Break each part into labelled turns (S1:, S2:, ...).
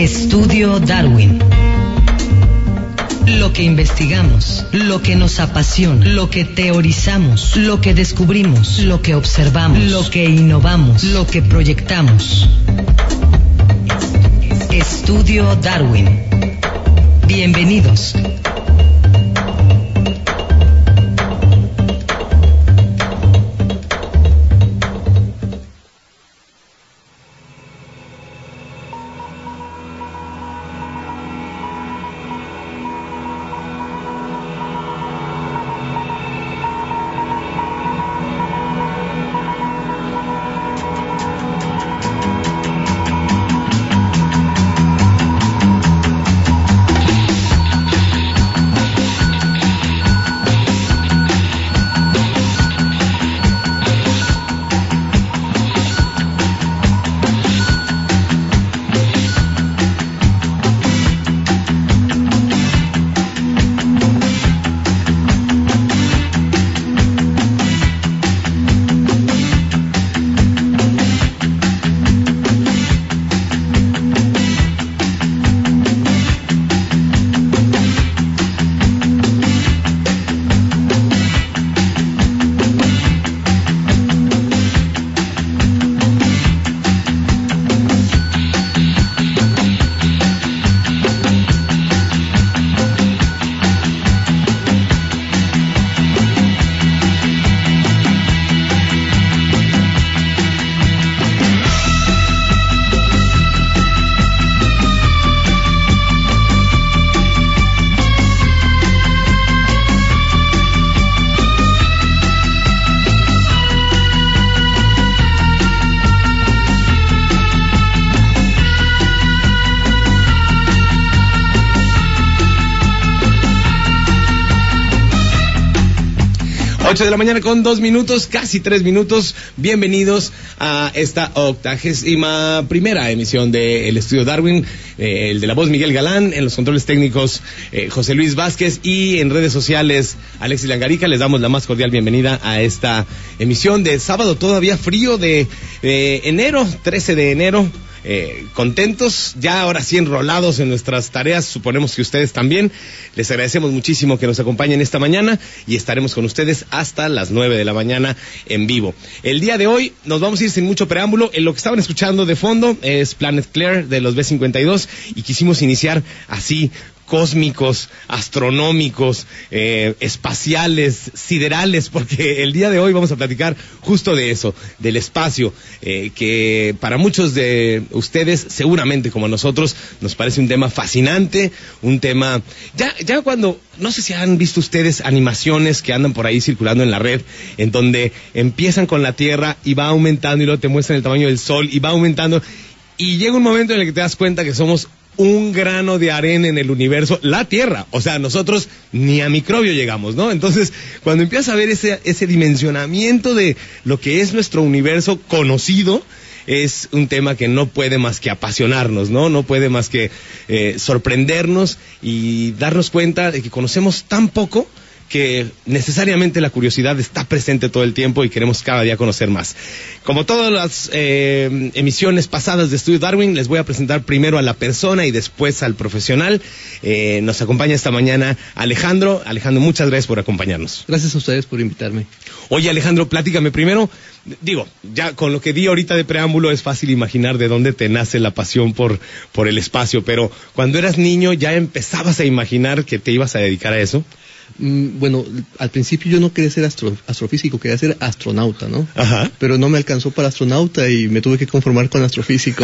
S1: Estudio Darwin. Lo que investigamos, lo que nos apasiona, lo que teorizamos, lo que descubrimos, lo que observamos, lo que innovamos, lo que proyectamos. Estudio Darwin. Bienvenidos.
S2: De la mañana con 2 minutos, casi 3 minutos. Bienvenidos a esta 81ª emisión de El Estudio Darwin, el de la voz Miguel Galán, en los controles técnicos José Luis Vázquez y en redes sociales Alexis Langarica. Les damos la más cordial bienvenida a esta emisión de sábado todavía frío de enero, 13 de enero. Contentos, ya ahora sí enrolados en nuestras tareas, suponemos que ustedes también. Les agradecemos muchísimo que nos acompañen esta mañana y estaremos con ustedes hasta las 9 de la mañana en vivo. El día de hoy nos vamos a ir sin mucho preámbulo. En lo que estaban escuchando de fondo es Planet Claire de los B52 y quisimos iniciar así, cósmicos, astronómicos, espaciales, siderales, porque el día de hoy vamos a platicar justo de eso, del espacio, que para muchos de ustedes, seguramente como nosotros, nos parece un tema fascinante, un tema, ya cuando, no sé si han visto ustedes animaciones que andan por ahí circulando en la red, en donde empiezan con la Tierra y va aumentando y luego te muestran el tamaño del Sol y va aumentando, y llega un momento en el que te das cuenta que somos un grano de arena en el universo, la Tierra, o sea, nosotros ni a microbio llegamos, ¿no? Entonces, cuando empiezas a ver ese dimensionamiento de lo que es nuestro universo conocido, es un tema que no puede más que apasionarnos, ¿no? No puede más que sorprendernos y darnos cuenta de que conocemos tan poco que necesariamente la curiosidad está presente todo el tiempo y queremos cada día conocer más. Como todas las emisiones pasadas de Estudio Darwin, les voy a presentar primero a la persona y después al profesional. Nos acompaña esta mañana Alejandro. Alejandro, muchas gracias por acompañarnos.
S3: Gracias a ustedes por invitarme.
S2: Oye, Alejandro, platícame primero. Digo, ya con lo que di ahorita de preámbulo es fácil imaginar de dónde te nace la pasión por el espacio, pero cuando eras niño, ¿ya empezabas a imaginar que te ibas a dedicar a eso?
S3: Bueno, al principio yo no quería ser astrofísico, quería ser astronauta, ¿no?
S2: Ajá.
S3: Pero no me alcanzó para astronauta y me tuve que conformar con astrofísico.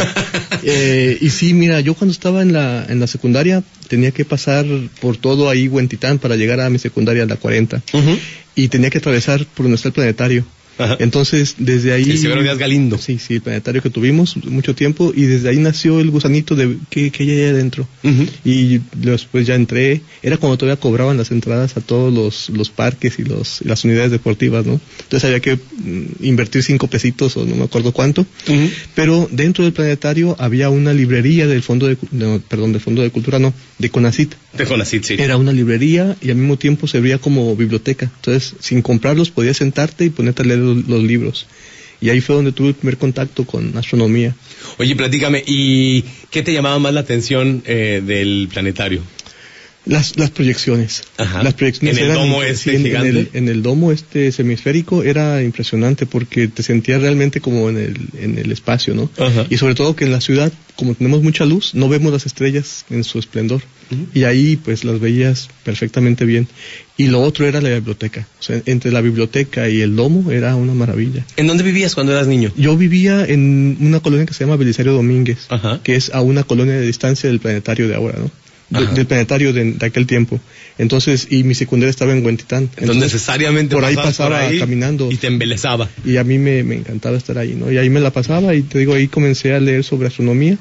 S3: Y sí, mira, yo cuando estaba en la secundaria tenía que pasar por todo ahí Huentitán para llegar a mi secundaria, a la 40. Uh-huh. Y tenía que atravesar por donde está el planetario. Ajá. Entonces, desde ahí...
S2: El Severo Díaz Galindo.
S3: Sí, el planetario que tuvimos mucho tiempo, y desde ahí nació el gusanito de que hay ahí adentro. Uh-huh. Y después ya entré, era cuando todavía cobraban las entradas a todos los parques y las unidades deportivas, ¿no? Entonces había que invertir 5 pesitos o no me acuerdo cuánto. Uh-huh. Pero dentro del planetario había una librería del Fondo de Cultura, no, de CONACYT.
S2: De CONACYT, sí.
S3: Era una librería y al mismo tiempo servía como biblioteca. Entonces, sin comprarlos podías sentarte y ponerte a leer los libros. Y ahí fue donde tuve el primer contacto con astronomía.
S2: Oye, platícame, ¿y qué te llamaba más la atención del planetario?
S3: Las proyecciones.
S2: Ajá.
S3: Las proyecciones
S2: en el domo gigante.
S3: En el domo semisférico era impresionante porque te sentías realmente como en el espacio, ¿no?
S2: Ajá.
S3: Y sobre todo que en la ciudad, como tenemos mucha luz, no vemos las estrellas en su esplendor.
S2: Uh-huh.
S3: Y ahí pues las veías perfectamente bien. Y lo otro era la biblioteca. O sea, entre la biblioteca y el domo era una maravilla.
S2: ¿En dónde vivías cuando eras niño?
S3: Yo vivía en una colonia que se llama Belisario Domínguez,
S2: Ajá.
S3: que es a una colonia de distancia del planetario de ahora, ¿no? Del planetario de aquel tiempo. Entonces, y mi secundaria estaba en Huentitán.
S2: Entonces necesariamente
S3: por ahí pasaba por ahí caminando.
S2: Y te embelezaba.
S3: Y a mí me encantaba estar ahí, ¿no? Y ahí me la pasaba y te digo, ahí comencé a leer sobre astronomía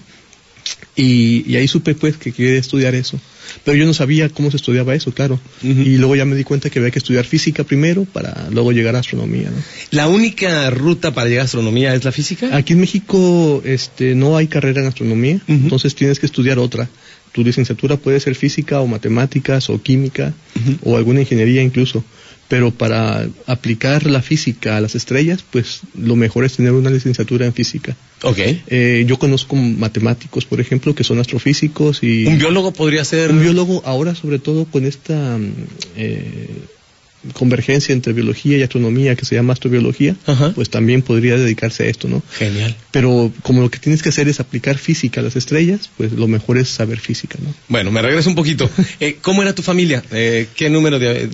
S3: y ahí supe pues que quería estudiar eso. Pero yo no sabía cómo se estudiaba eso, claro.
S2: Uh-huh.
S3: Y luego ya me di cuenta que había que estudiar física primero para luego llegar a astronomía, ¿no?
S2: ¿La única ruta para llegar a astronomía es la física?
S3: Aquí en México no hay carrera en astronomía,
S2: uh-huh.
S3: Entonces tienes que estudiar otra. Tu licenciatura puede ser física o matemáticas o química, uh-huh. O alguna ingeniería incluso. Pero para aplicar la física a las estrellas, pues lo mejor es tener una licenciatura en física.
S2: Okay.
S3: Yo conozco matemáticos, por ejemplo, que son astrofísicos y...
S2: ¿Un biólogo podría ser...?
S3: Un biólogo ahora, sobre todo con esta convergencia entre biología y astronomía, que se llama astrobiología,
S2: ajá.
S3: Pues también podría dedicarse a esto, ¿no?
S2: Genial.
S3: Pero como lo que tienes que hacer es aplicar física a las estrellas, pues lo mejor es saber física, ¿no?
S2: Bueno, me regreso un poquito. ¿Cómo era tu familia? ¿Qué número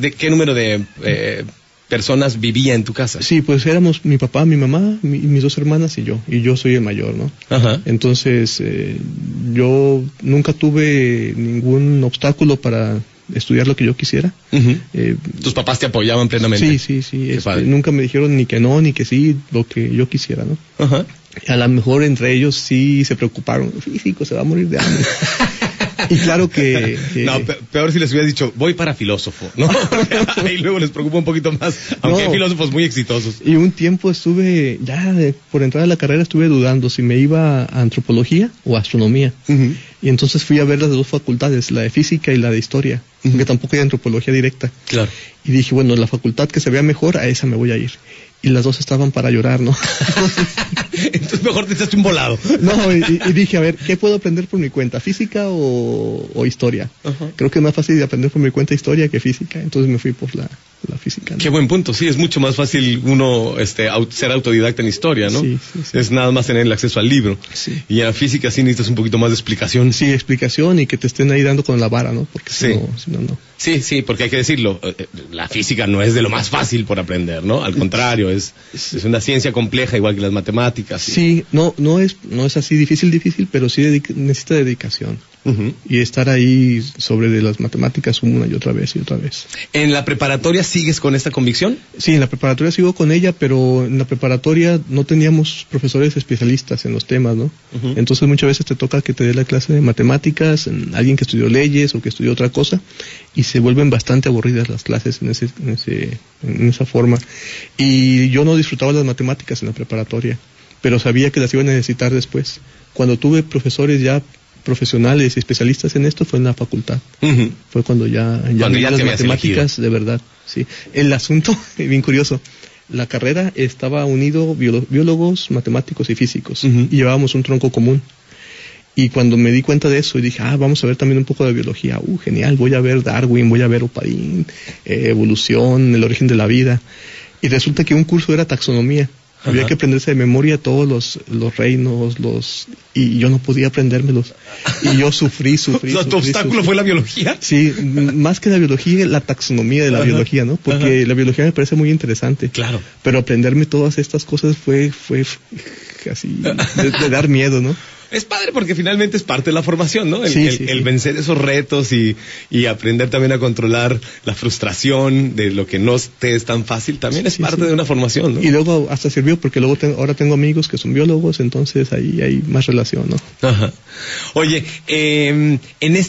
S2: de personas vivía en tu casa?
S3: Sí, pues éramos mi papá, mi mamá, mis dos hermanas y yo soy el mayor, ¿no?
S2: Ajá.
S3: Entonces, yo nunca tuve ningún obstáculo para estudiar lo que yo quisiera.
S2: Uh-huh. ¿Tus papás te apoyaban plenamente?
S3: Sí. Nunca me dijeron ni que no, ni que sí, lo que yo quisiera, ¿no?
S2: Ajá.
S3: A lo mejor entre ellos sí se preocuparon. Físico, se va a morir de hambre. Y claro que...
S2: No, peor si les hubieras dicho, voy para filósofo, ¿no? Y luego les preocupa un poquito más, aunque hay filósofos muy exitosos.
S3: Y un tiempo estuve, por entrar a la carrera estuve dudando si me iba a antropología o a astronomía. Uh-huh. Y entonces fui a ver las dos facultades, la de física y la de historia, uh-huh. Porque tampoco hay antropología directa.
S2: Claro.
S3: Y dije, bueno, la facultad que se vea mejor, a esa me voy a ir. Y las dos estaban para llorar, ¿no?
S2: Entonces mejor te echaste un volado.
S3: No, y dije, a ver, ¿qué puedo aprender por mi cuenta? ¿Física o historia? Uh-huh. Creo que es más fácil de aprender por mi cuenta historia que física. Entonces me fui por la física, ¿no?
S2: Qué buen punto, sí, es mucho más fácil uno ser autodidacta en historia, ¿no?
S3: Sí.
S2: Es nada más tener el acceso al libro.
S3: Sí.
S2: Y en la física sí necesitas un poquito más de explicación.
S3: Sí, explicación y que te estén ahí dando con la vara, ¿no? Porque si no.
S2: Sí, porque hay que decirlo, la física no es de lo más fácil por aprender, ¿no? Al contrario, es una ciencia compleja igual que las matemáticas.
S3: Sí, no es así difícil, pero sí necesita dedicación. Uh-huh. Y estar ahí sobre de las matemáticas una y otra vez.
S2: ¿En la preparatoria sigues con esta convicción? Sí,
S3: en la preparatoria sigo con ella, pero en la preparatoria no teníamos profesores especialistas en los temas, ¿no? Uh-huh. Entonces muchas veces te toca que te dé la clase de matemáticas, alguien que estudió leyes o que estudió otra cosa, y se vuelven bastante aburridas las clases en esa forma. Y yo no disfrutaba las matemáticas en la preparatoria, pero sabía que las iba a necesitar después. Cuando tuve profesores ya profesionales y especialistas en esto fue en la facultad. Uh-huh. Fue cuando ya las matemáticas de verdad. Sí. El asunto, bien curioso, la carrera estaba unido biólogos, matemáticos y físicos, uh-huh. Y llevábamos un tronco común. Y cuando me di cuenta de eso y dije, vamos a ver también un poco de biología, genial, voy a ver Darwin, voy a ver Oparin, evolución, el origen de la vida. Y resulta que un curso era taxonomía. Ajá. Había que aprenderse de memoria todos los reinos, y yo no podía aprendérmelos. Y yo sufrí.
S2: ¿Tu obstáculo fue la biología?
S3: Sí, más que la biología, la taxonomía de la biología, ¿no? Porque la biología me parece muy interesante.
S2: Claro.
S3: Pero aprenderme todas estas cosas fue casi de dar miedo, ¿no?
S2: Es padre porque finalmente es parte de la formación, ¿no? El vencer esos retos y aprender también a controlar la frustración de lo que no te es tan fácil también es parte de una formación, ¿no?
S3: Y luego hasta sirvió porque luego ahora tengo amigos que son biólogos, entonces ahí hay más relación, ¿no?
S2: Ajá. Oye, en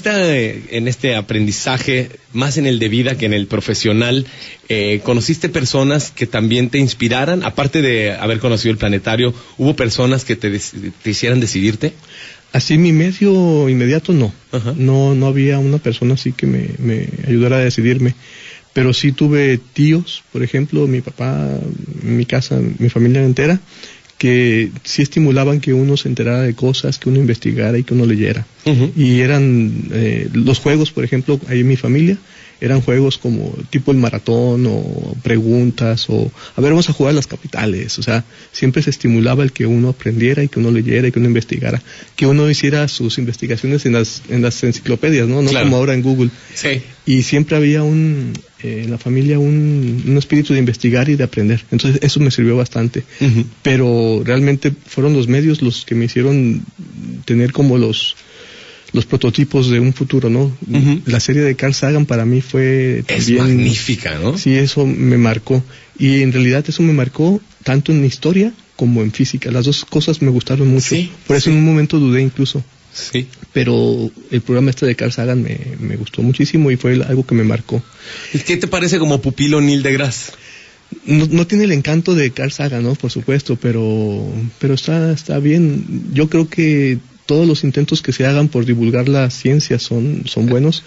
S2: este aprendizaje, más en el de vida que en el profesional, ¿conociste personas que también te inspiraran? Aparte de haber conocido el planetario, ¿hubo personas que te hicieran decidirte?
S3: Así mi medio inmediato no. Ajá. No había una persona así que me ayudara a decidirme. Pero sí tuve tíos, por ejemplo, mi papá, mi casa, mi familia entera, que sí estimulaban que uno se enterara de cosas, que uno investigara y que uno leyera. Y eran los juegos, por ejemplo, ahí en mi familia, eran juegos como tipo el maratón o preguntas o a ver, vamos a jugar las capitales. O sea, siempre se estimulaba el que uno aprendiera y que uno leyera y que uno investigara, que uno hiciera sus investigaciones en las enciclopedias, ¿no? No claro. Como ahora en Google.
S2: Sí.
S3: Y siempre había en la familia un espíritu de investigar y de aprender. Entonces eso me sirvió bastante. Pero realmente fueron los medios los que me hicieron tener como los prototipos de un futuro, ¿no? La serie de Carl Sagan para mí fue también...
S2: Es magnífica, ¿no?
S3: Sí, eso me marcó. Y en realidad eso me marcó tanto en historia como en física. Las dos cosas me gustaron mucho. Sí, por eso en un momento dudé incluso.
S2: Sí.
S3: Pero el programa de Carl Sagan me gustó muchísimo y fue algo que me marcó.
S2: ¿Qué te parece como pupilo Neil deGrasse?
S3: No tiene el encanto de Carl Sagan, ¿no? Por supuesto, pero está bien. Yo creo que todos los intentos que se hagan por divulgar la ciencia son buenos.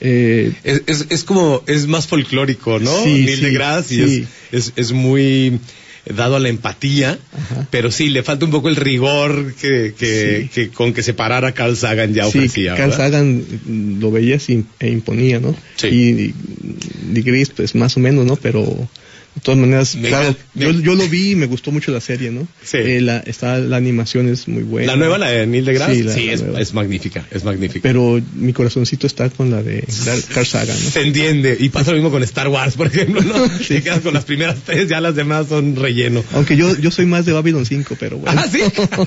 S2: Es como, es más folclórico, ¿no?
S3: Sí,
S2: Neil deGrasse, y es muy dado a la empatía, pero sí, le falta un poco el rigor que con que separara a Carl Sagan ya ofrecía.
S3: Carl Sagan lo veías e imponía, ¿no?
S2: Sí.
S3: Y deGrasse, pues más o menos, ¿no? Pero... de todas maneras, claro, yo lo vi y me gustó mucho la serie, ¿no?
S2: Sí.
S3: La animación es muy buena.
S2: ¿La nueva, la de Neil deGrasse?
S3: Sí,
S2: es magnífica, es magnífica.
S3: Pero mi corazoncito está con la de Carl Sagan, ¿no?
S2: Se entiende, y pasa lo mismo con Star Wars, por ejemplo, ¿no? Sí. Te quedas con las primeras 3, ya las demás son relleno.
S3: Aunque yo soy más de Babylon 5, pero bueno.
S2: ¿Ah, sí?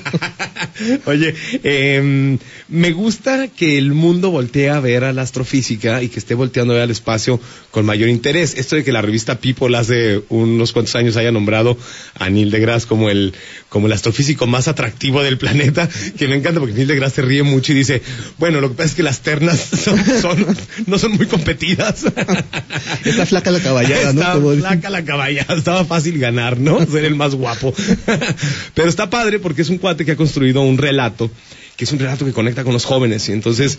S2: Oye, me gusta que el mundo voltee a ver a la astrofísica y que esté volteando a ver al espacio con mayor interés. Esto de que la revista People hace unos cuantos años haya nombrado a Neil deGrasse como el astrofísico más atractivo del planeta, que me encanta porque Neil deGrasse se ríe mucho y dice, bueno, lo que pasa es que las ternas no son muy competidas.
S3: Está flaca la caballada, ¿no?
S2: Está flaca la caballada, estaba fácil ganar, ¿no? Ser el más guapo. Pero está padre porque es un cuate que ha construido un relato, que es un relato que conecta con los jóvenes, y entonces,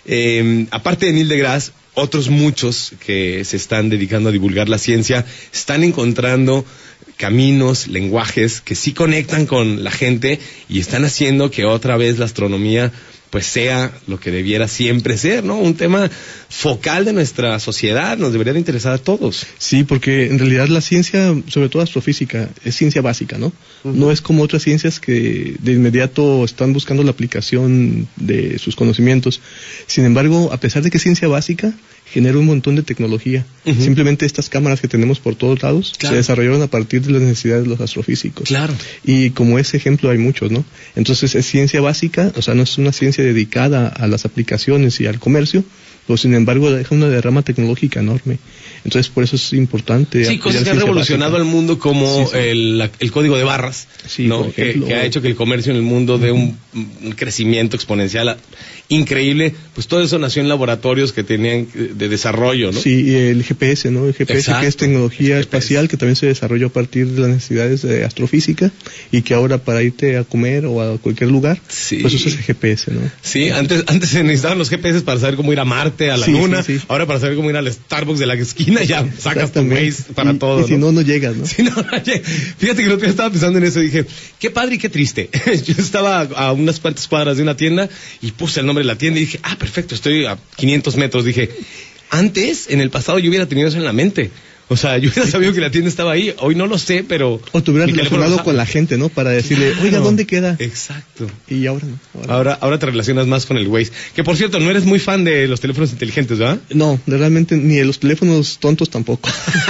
S2: aparte de Neil deGrasse, otros muchos que se están dedicando a divulgar la ciencia están encontrando caminos, lenguajes que sí conectan con la gente y están haciendo que otra vez la astronomía pues sea lo que debiera siempre ser, ¿no? Un tema focal de nuestra sociedad, nos debería de interesar a todos.
S3: Sí, porque en realidad la ciencia, sobre todo astrofísica, es ciencia básica, ¿no? No es como otras ciencias que de inmediato están buscando la aplicación de sus conocimientos. Sin embargo, a pesar de que es ciencia básica, genera un montón de tecnología. Simplemente estas cámaras que tenemos por todos lados se desarrollaron a partir de las necesidades de los astrofísicos.
S2: Claro.
S3: Y como ese ejemplo hay muchos, ¿no? Entonces es ciencia básica, o sea, no es una ciencia dedicada a las aplicaciones y al comercio, pero sin embargo deja una derrama tecnológica enorme. Entonces por eso es importante.
S2: Sí, cosas que han revolucionado al mundo como el código de barras, ¿no? Que ha hecho que el comercio en el mundo dé un crecimiento exponencial increíble. Pues todo eso nació en laboratorios que tenían de desarrollo, ¿no?
S3: Sí, y el GPS, ¿no? El GPS, exacto, que es tecnología espacial, que también se desarrolló a partir de las necesidades de astrofísica y que ahora para irte a comer o a cualquier lugar, pues usas el GPS, ¿no?
S2: Sí, antes se necesitaban los GPS para saber cómo ir a Marte, a la Luna, ahora para saber cmo ir al Starbucks de la esquina ya sacas tu Waze para todo.
S3: Y si no llegas, ¿no?
S2: Si no llegas. Fíjate que el otro día estaba pensando en eso y dije, qué padre y qué triste. Yo estaba a unas cuantas cuadras de una tienda y puse el nombre de la tienda y dije, perfecto, estoy a 500 metros. Dije, antes, en el pasado yo hubiera tenido eso en la mente. O sea, yo hubiera sabido que la tienda estaba ahí. Hoy no lo sé, pero...
S3: O te hubieras relacionado con la gente, ¿no? Para decirle, oiga, ¿dónde queda?
S2: Exacto.
S3: Y ahora no.
S2: Ahora te relacionas más con el Waze. Que, por cierto, no eres muy fan de los teléfonos inteligentes, ¿verdad?
S3: No, realmente, ni de los teléfonos tontos tampoco.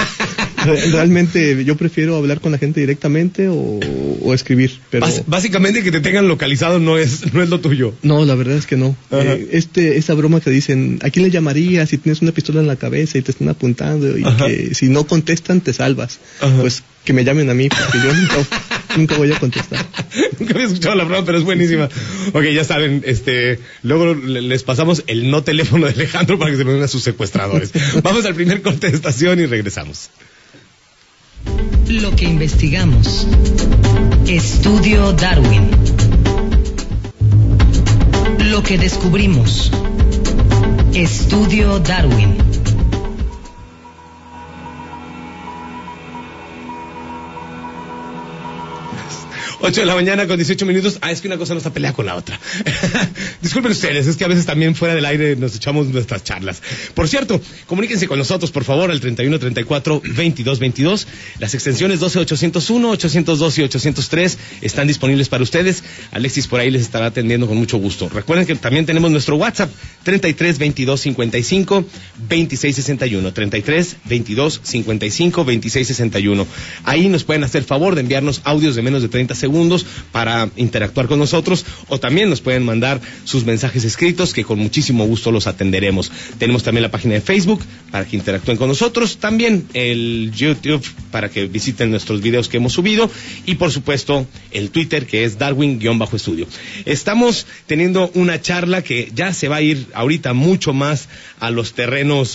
S3: Realmente yo prefiero hablar con la gente directamente o escribir, pero...
S2: Básicamente que te tengan localizado no es lo tuyo.
S3: No, la verdad es que no. Esa broma que dicen, ¿a quién le llamarías si tienes una pistola en la cabeza y te están apuntando y que si no contestan te salvas? Pues que me llamen a mí porque yo nunca voy a contestar.
S2: Nunca había escuchado la broma, pero es buenísima. Ok, ya saben, luego les pasamos el no teléfono de Alejandro para que se lo den a sus secuestradores. Vamos al primer corte de estación y regresamos.
S1: Lo que investigamos. Estudio Darwin. Lo que descubrimos. Estudio Darwin.
S2: 8 de la mañana con 18 minutos. Es que una cosa no está peleada con la otra. Disculpen ustedes, es que a veces también fuera del aire nos echamos nuestras charlas. Por cierto, comuníquense con nosotros, por favor, al 3134-2222. Las extensiones 12801, 802 y 803 están disponibles para ustedes. Alexis por ahí les estará atendiendo con mucho gusto. Recuerden que también tenemos nuestro WhatsApp, 33 22 55 26 61. 33 22 55 26 61. Ahí nos pueden hacer favor de enviarnos audios de menos de 30 segundos para interactuar con nosotros, o también nos pueden mandar sus mensajes escritos que con muchísimo gusto los atenderemos. Tenemos también la página de Facebook para que interactúen con nosotros, también el YouTube para que visiten nuestros videos que hemos subido, y por supuesto el Twitter, que es Darwin-Estudio. Estamos teniendo una charla que ya se va a ir ahorita mucho más a los terrenos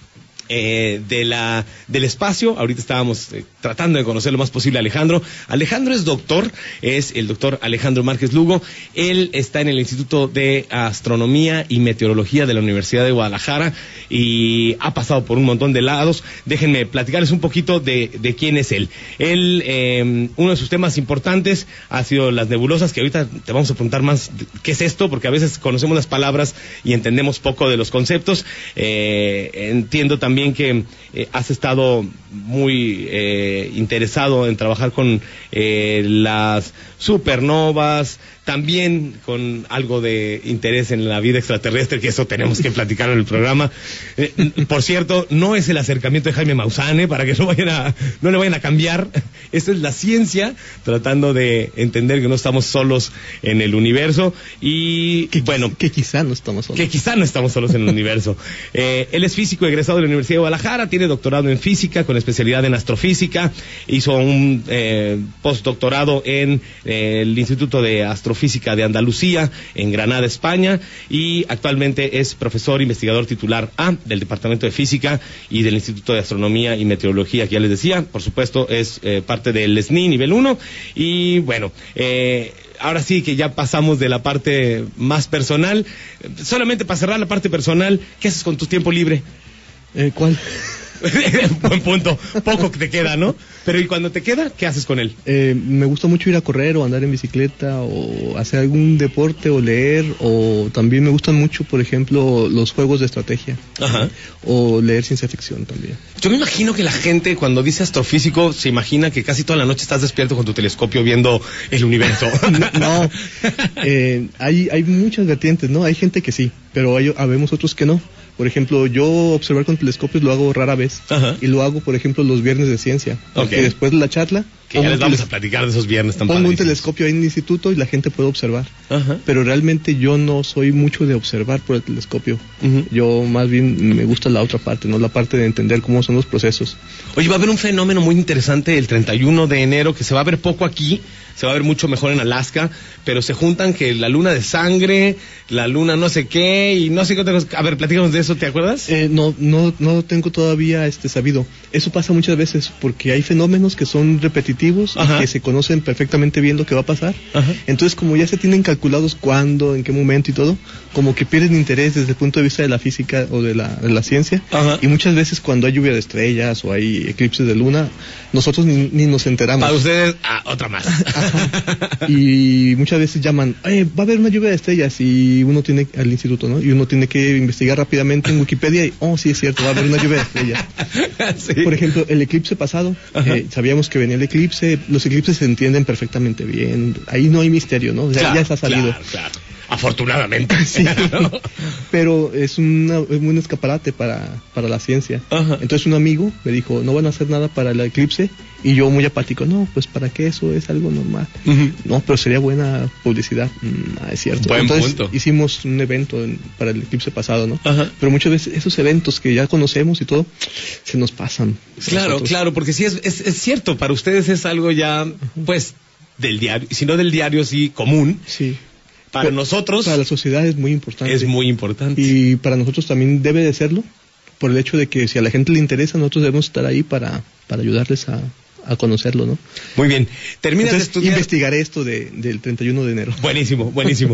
S2: del espacio. Ahorita estábamos tratando de conocer lo más posible a Alejandro. Alejandro es doctor, es el doctor Alejandro Márquez Lugo. Él está en el Instituto de Astronomía y Meteorología de la Universidad de Guadalajara y ha pasado por un montón de lados. Déjenme platicarles un poquito de quién es él. Él, uno de sus temas importantes ha sido las nebulosas, que ahorita te vamos a preguntar más qué es esto, porque a veces conocemos las palabras y entendemos poco de los conceptos. Entiendo también que has estado muy interesado en trabajar con las supernovas, también con algo de interés en la vida extraterrestre, que eso tenemos que platicar en el programa. Por cierto, no es el acercamiento de Jaime Maussan, para que no le vayan a cambiar. Esto es la ciencia tratando de entender que no estamos solos en el universo y
S3: que quizá no estamos solos.
S2: Que quizá no estamos solos en el universo. Él es físico egresado de la Universidad de Guadalajara, tiene doctorado en física con especialidad en astrofísica, hizo un postdoctorado en el Instituto de Astrofísica de Andalucía, en Granada, España, y actualmente es profesor investigador titular A del Departamento de Física y del Instituto de Astronomía y Meteorología, que ya les decía. Por supuesto, es parte del SNI nivel 1, y bueno, ahora sí que ya pasamos de la parte más personal. Solamente para cerrar la parte personal, ¿qué haces con tu tiempo libre?
S3: ¿Cuál?
S2: Buen punto. Poco que te queda, ¿no? Pero ¿y cuando te queda, qué haces con él?
S3: Me gusta mucho ir a correr o andar en bicicleta o hacer algún deporte o leer, o también me gustan mucho, por ejemplo, los juegos de estrategia. Ajá. O leer ciencia ficción también.
S2: Yo me imagino que la gente cuando dice astrofísico se imagina que casi toda la noche estás despierto con tu telescopio viendo el universo.
S3: No. Hay muchas vertientes, ¿no? Hay gente que sí, pero habemos otros que no. Por ejemplo, yo observar con telescopios lo hago rara vez. Ajá. Y lo hago, por ejemplo, los viernes de ciencia. Porque después de la charla...
S2: Que ya les vamos a platicar de esos viernes tan
S3: Pongo un telescopio ahí en el instituto y la gente puede observar. Ajá. Pero realmente yo no soy mucho de observar por el telescopio. Uh-huh. Yo más bien me gusta la otra parte, ¿no? La parte de entender cómo son los procesos.
S2: Oye, va a haber un fenómeno muy interesante el 31 de enero, que se va a ver poco aquí, se va a ver mucho mejor en Alaska, pero se juntan que la luna de sangre, la luna no sé qué, y no sé qué otra cosa. A ver, platícanos de eso, ¿te acuerdas?
S3: No tengo todavía sabido. Eso pasa muchas veces porque hay fenómenos que son repetitivos. Ajá. Y que se conocen perfectamente bien lo que va a pasar. Ajá. Entonces, como ya se tienen calculados cuándo, en qué momento y todo, como que pierden interés desde el punto de vista de la física o de la ciencia. Ajá. Y muchas veces cuando hay lluvia de estrellas o hay eclipses de luna, nosotros ni nos enteramos.
S2: Para ustedes, otra más.
S3: Ajá. Y muchas veces llaman, va a haber una lluvia de estrellas, y uno tiene al instituto, ¿no? Y uno tiene que investigar rápidamente en Wikipedia y, sí es cierto, va a haber una lluvia de estrellas. Sí. Por ejemplo, el eclipse pasado, sabíamos que venía el eclipse. Los eclipses se entienden perfectamente bien. Ahí no hay misterio, ¿no?
S2: Claro,
S3: ya está salido.
S2: Claro. Afortunadamente.
S3: Sí. Pero es un escaparate para la ciencia. Ajá. Entonces un amigo me dijo, no van a hacer nada para el eclipse. Y yo muy apático, no, pues para qué, eso es algo normal. Uh-huh. No, pero sería buena publicidad. Es cierto.
S2: Buen
S3: Entonces
S2: punto.
S3: Hicimos un evento para el eclipse pasado, ¿no? Ajá. Pero muchas veces esos eventos que ya conocemos y todo, se nos pasan.
S2: Claro, porque sí es cierto, para ustedes es algo ya, pues, del diario, si no del diario, sí, común.
S3: Sí.
S2: Para nosotros...
S3: Para la sociedad es muy importante.
S2: Es muy importante.
S3: Y para nosotros también debe de serlo, por el hecho de que si a la gente le interesa, nosotros debemos estar ahí para ayudarles a a conocerlo, ¿no?
S2: Muy bien. Terminas
S3: Entonces,
S2: de estudiar.
S3: investigaré esto del 31 de enero.
S2: Buenísimo, buenísimo.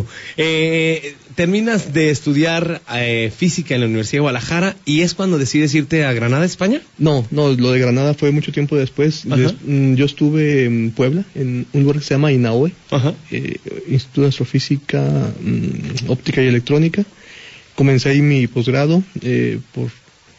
S2: Terminas de estudiar física en la Universidad de Guadalajara y es cuando decides irte a Granada, España.
S3: No, lo de Granada fue mucho tiempo después. Yo estuve en Puebla, en un lugar que se llama INAOE, Instituto de Astrofísica, Óptica y Electrónica. Comencé ahí mi posgrado, por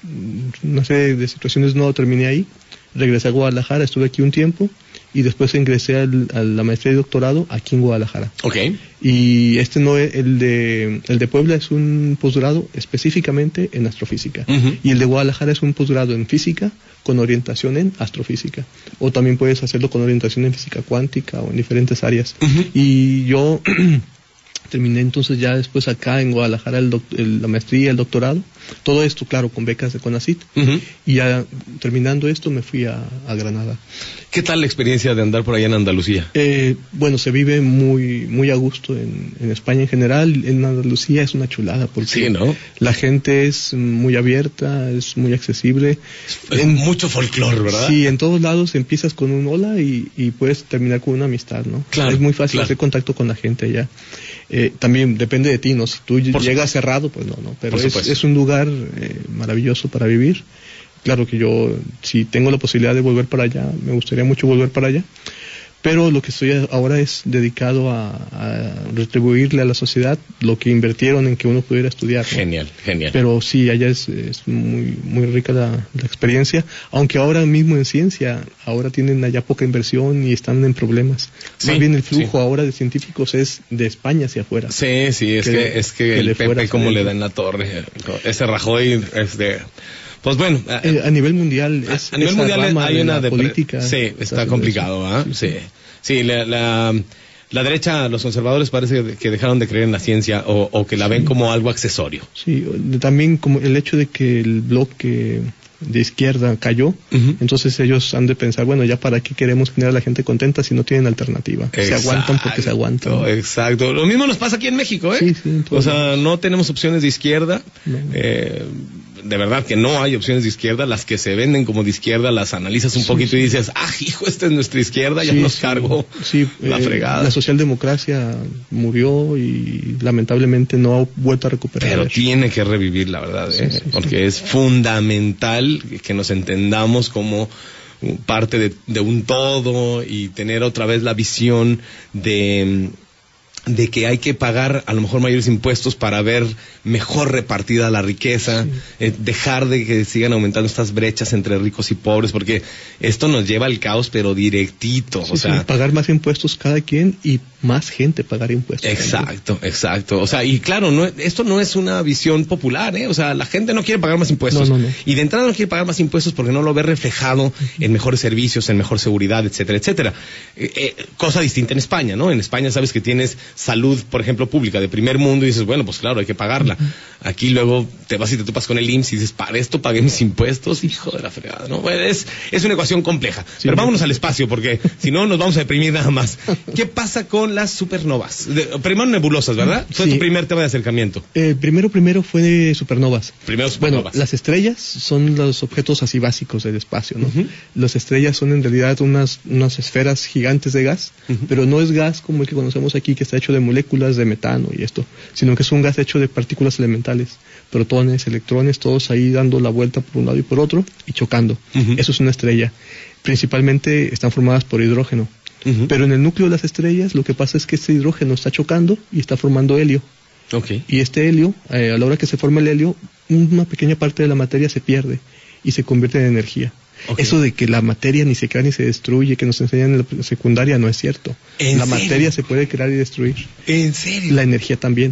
S3: una serie de situaciones no terminé ahí. Regresé a Guadalajara, estuve aquí un tiempo y después ingresé a la maestría y doctorado aquí en Guadalajara.
S2: Okay.
S3: Y el de Puebla es un posgrado específicamente en astrofísica. Y el de Guadalajara es un posgrado en física con orientación en astrofísica. O también puedes hacerlo con orientación en física cuántica o en diferentes áreas. Y yo terminé entonces ya después acá en Guadalajara la maestría, el doctorado. Todo esto, claro, con becas de CONACYT. Y ya terminando esto me fui a Granada.
S2: ¿Qué tal la experiencia de andar por allá en Andalucía?
S3: Bueno, se vive muy muy a gusto en España en general. En Andalucía es una chulada porque
S2: sí, ¿no?
S3: La gente es muy abierta, es muy accesible.
S2: Mucho folclore, ¿verdad?
S3: Sí, en todos lados empiezas con un hola y puedes terminar con una amistad, ¿no?
S2: Claro,
S3: es muy fácil hacer contacto con la gente allá. También depende de ti, ¿no? Si tú llegas cerrado, pues no. Pero es un lugar maravilloso para vivir. Claro que yo, si tengo la posibilidad de volver para allá, me gustaría mucho volver para allá. Pero lo que estoy ahora es dedicado a retribuirle a la sociedad lo que invirtieron en que uno pudiera estudiar, ¿no?
S2: Genial.
S3: Pero sí, allá es muy muy rica la experiencia, aunque ahora mismo en ciencia, ahora tienen allá poca inversión y están en problemas.
S2: Sí,
S3: más bien el flujo ahora de científicos es de España hacia afuera.
S2: Sí, es que el Pepe como le da en la torre. Ese Rajoy es de... Pues bueno,
S3: a nivel mundial
S2: hay una
S3: política.
S2: Sí, está complicado, ¿ah? Sí, la derecha, los conservadores parece que dejaron de creer en la ciencia o que la ven como algo accesorio.
S3: Sí, también como el hecho de que el bloque de izquierda cayó, entonces ellos han de pensar, bueno, ya para qué queremos tener a la gente contenta si no tienen alternativa.
S2: Exacto,
S3: se aguantan porque se aguantan.
S2: Exacto. Lo mismo nos pasa aquí en México, ¿eh?
S3: Sí,
S2: o sea, no tenemos opciones de izquierda.
S3: No.
S2: De verdad que no hay opciones de izquierda. Las que se venden como de izquierda las analizas un poquito y dices, hijo, esta es nuestra izquierda, ya nos cargó la fregada.
S3: La socialdemocracia murió y lamentablemente no ha vuelto a recuperar.
S2: Pero tiene que revivir, la verdad, porque es fundamental que nos entendamos como parte de un todo y tener otra vez la visión de que hay que pagar a lo mejor mayores impuestos para ver mejor repartida la riqueza, dejar de que sigan aumentando estas brechas entre ricos y pobres, porque esto nos lleva al caos, pero directito.
S3: Pagar más impuestos cada quien y más gente pagar impuestos.
S2: Exacto. O sea, y claro, esto no es una visión popular, ¿eh? O sea, la gente no quiere pagar más impuestos.
S3: No.
S2: Y de entrada no quiere pagar más impuestos porque no lo ve reflejado en mejores servicios, en mejor seguridad, etcétera, etcétera. Cosa distinta en España, ¿no? En España sabes que tienes salud, por ejemplo, pública de primer mundo y dices, bueno, pues claro, hay que pagarla. Aquí luego te vas y te topas con el IMSS y dices, para esto pagué mis impuestos, hijo de la fregada, ¿no? Bueno, es una ecuación compleja. Pero vámonos al espacio porque si no nos vamos a deprimir nada más. ¿Qué pasa con las supernovas? Primero nebulosas, ¿verdad? Fue tu primer tema de acercamiento.
S3: Primero fue supernovas.
S2: Primero supernovas.
S3: Bueno, las estrellas son los objetos así básicos del espacio, ¿no? Las estrellas son en realidad unas esferas gigantes de gas, pero no es gas como el que conocemos aquí, que está hecho de moléculas de metano y esto, sino que es un gas hecho de partículas elementales, protones, electrones, todos ahí dando la vuelta por un lado y por otro y chocando. Eso es una estrella. Principalmente están formadas por hidrógeno. Pero en el núcleo de las estrellas lo que pasa es que este hidrógeno está chocando y está formando helio. Y este helio, a la hora que se forma el helio, una pequeña parte de la materia se pierde y se convierte en energía. Eso de que la materia ni se crea ni se destruye, que nos enseñan en la secundaria, no es cierto. La materia se puede crear y destruir.
S2: ¿En serio?
S3: La energía también.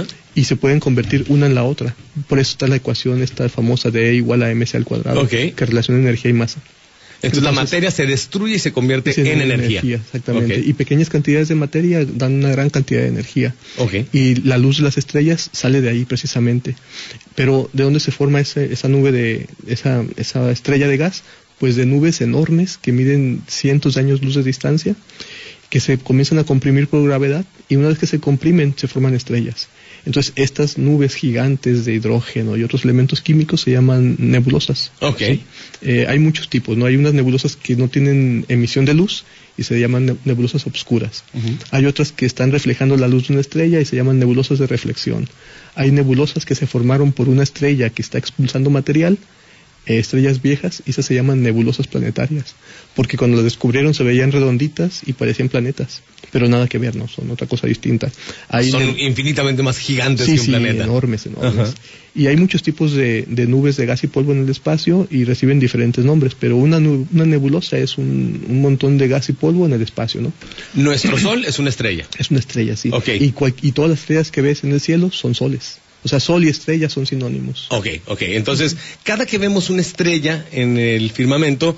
S3: Y se pueden convertir una en la otra. Por eso está la ecuación esta famosa de E igual a mc al cuadrado, que relaciona energía y masa.
S2: Entonces la materia se destruye y se convierte en energía.
S3: Exactamente. Y pequeñas cantidades de materia dan una gran cantidad de energía. Y la luz de las estrellas sale de ahí precisamente. Pero ¿de dónde se forma esa nube esa estrella de gas? pues de nubes enormes que miden cientos de años luz de distancia, que se comienzan a comprimir por gravedad, y una vez que se comprimen se forman estrellas. Entonces estas nubes gigantes de hidrógeno y otros elementos químicos se llaman nebulosas.
S2: Okay.
S3: ¿Sí? Hay muchos tipos, ¿no? Hay unas nebulosas que no tienen emisión de luz y se llaman nebulosas obscuras. Uh-huh. Hay otras que están reflejando la luz de una estrella y se llaman nebulosas de reflexión. Hay nebulosas que se formaron por una estrella que está expulsando material, estrellas viejas, y esas se llaman nebulosas planetarias, porque cuando las descubrieron se veían redonditas y parecían planetas, pero nada que ver, no, son otra cosa distinta.
S2: Son infinitamente más gigantes que un planeta.
S3: Enormes. Uh-huh. Y hay muchos tipos de nubes de gas y polvo en el espacio y reciben diferentes nombres, pero una nebulosa es un montón de gas y polvo en el espacio, ¿no?
S2: Nuestro Sol es una estrella.
S3: Es una estrella, sí.
S2: Okay.
S3: Y todas las estrellas que ves en el cielo son soles. O sea, sol y estrella son sinónimos.
S2: Ok. Entonces, cada que vemos una estrella en el firmamento,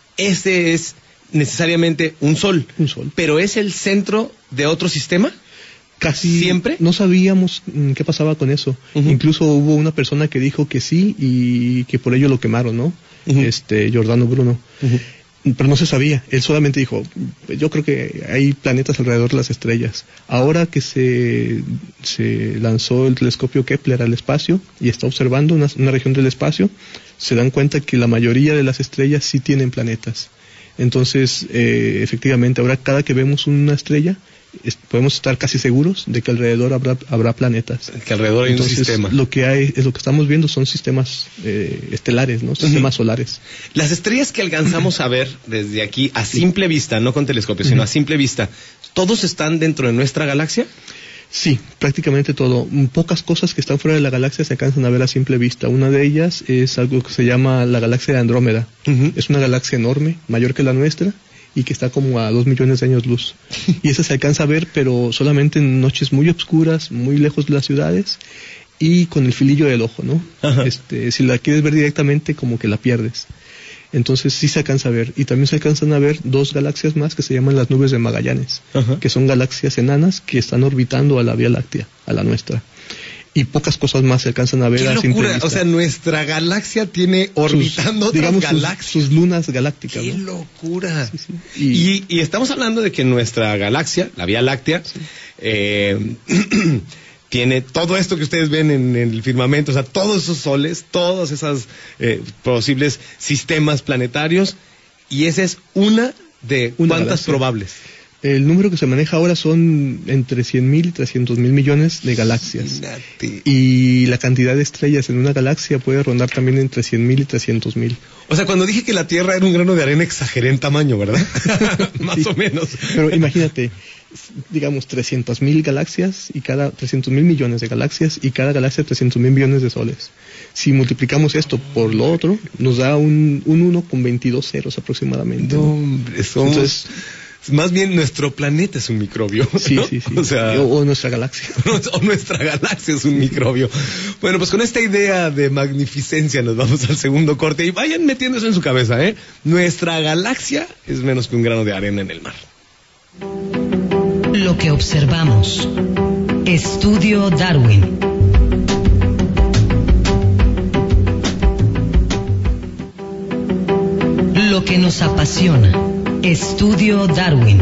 S2: ese es necesariamente un sol.
S3: Un sol.
S2: ¿Pero es el centro de otro sistema?
S3: Casi
S2: siempre.
S3: No sabíamos qué pasaba con eso. Uh-huh. Incluso hubo una persona que dijo que sí y que por ello lo quemaron, ¿no? Uh-huh. Giordano Bruno. Uh-huh. Pero no se sabía. Él solamente dijo, yo creo que hay planetas alrededor de las estrellas. Ahora que se lanzó el telescopio Kepler al espacio y está observando una región del espacio, se dan cuenta que la mayoría de las estrellas sí tienen planetas. Entonces, efectivamente, ahora cada que vemos una estrella, podemos estar casi seguros de que alrededor habrá planetas.
S2: Que alrededor hay
S3: Entonces,
S2: un sistema.
S3: Lo que estamos viendo son sistemas estelares, ¿no? Sistemas solares.
S2: Las estrellas que alcanzamos a ver desde aquí a simple vista, no con telescopios, sino a simple vista, ¿todos están dentro de nuestra galaxia?
S3: Sí, prácticamente todo. Pocas cosas que están fuera de la galaxia se alcanzan a ver a simple vista. Una de ellas es algo que se llama la galaxia de Andrómeda. Uh-huh. Es una galaxia enorme, mayor que la nuestra, y que está como a 2 millones de años luz. Y esa se alcanza a ver, pero solamente en noches muy oscuras, muy lejos de las ciudades, y con el filillo del ojo, ¿no? Uh-huh. Si la quieres ver directamente, como que la pierdes. Entonces sí se alcanza a ver. Y también se alcanzan a ver 2 galaxias más que se llaman las nubes de Magallanes, uh-huh, que son galaxias enanas que están orbitando a la Vía Láctea, a la nuestra. Y pocas cosas más se alcanzan a ver a simple vista.
S2: O sea, nuestra galaxia tiene orbitando otras galaxias.
S3: Sus lunas galácticas.
S2: ¡Qué locura!
S3: Sí.
S2: Y estamos hablando de que nuestra galaxia, la Vía Láctea, sí, tiene todo esto que ustedes ven en el firmamento, o sea, todos esos soles, todos esos posibles sistemas planetarios, y esa es una de ¿cuántas
S3: galaxia
S2: probables?
S3: El número que se maneja ahora son entre 100.000 y 300.000 millones de galaxias.
S2: Imagínate.
S3: Y la cantidad de estrellas en una galaxia puede rondar también entre 100.000 y 300.000.
S2: O sea, cuando dije que la Tierra era un grano de arena, exageré en tamaño, ¿verdad? Más sí, o menos.
S3: Pero imagínate, digamos 300.000 galaxias y cada 300.000 millones de galaxias y cada galaxia 300.000 millones de soles. Si multiplicamos esto por lo otro, nos da un 1 con 22 ceros aproximadamente.
S2: No, hombre, somos... Entonces, más bien nuestro planeta es un microbio, ¿no?
S3: Sí.
S2: O sea,
S3: o nuestra galaxia.
S2: O nuestra galaxia es un microbio. Bueno, pues con esta idea de magnificencia nos vamos al segundo corte y vayan metiéndose en su cabeza, ¿eh? Nuestra galaxia es menos que un grano de arena en el mar.
S1: Lo que observamos. Estudio Darwin. Lo que nos apasiona. Estudio Darwin.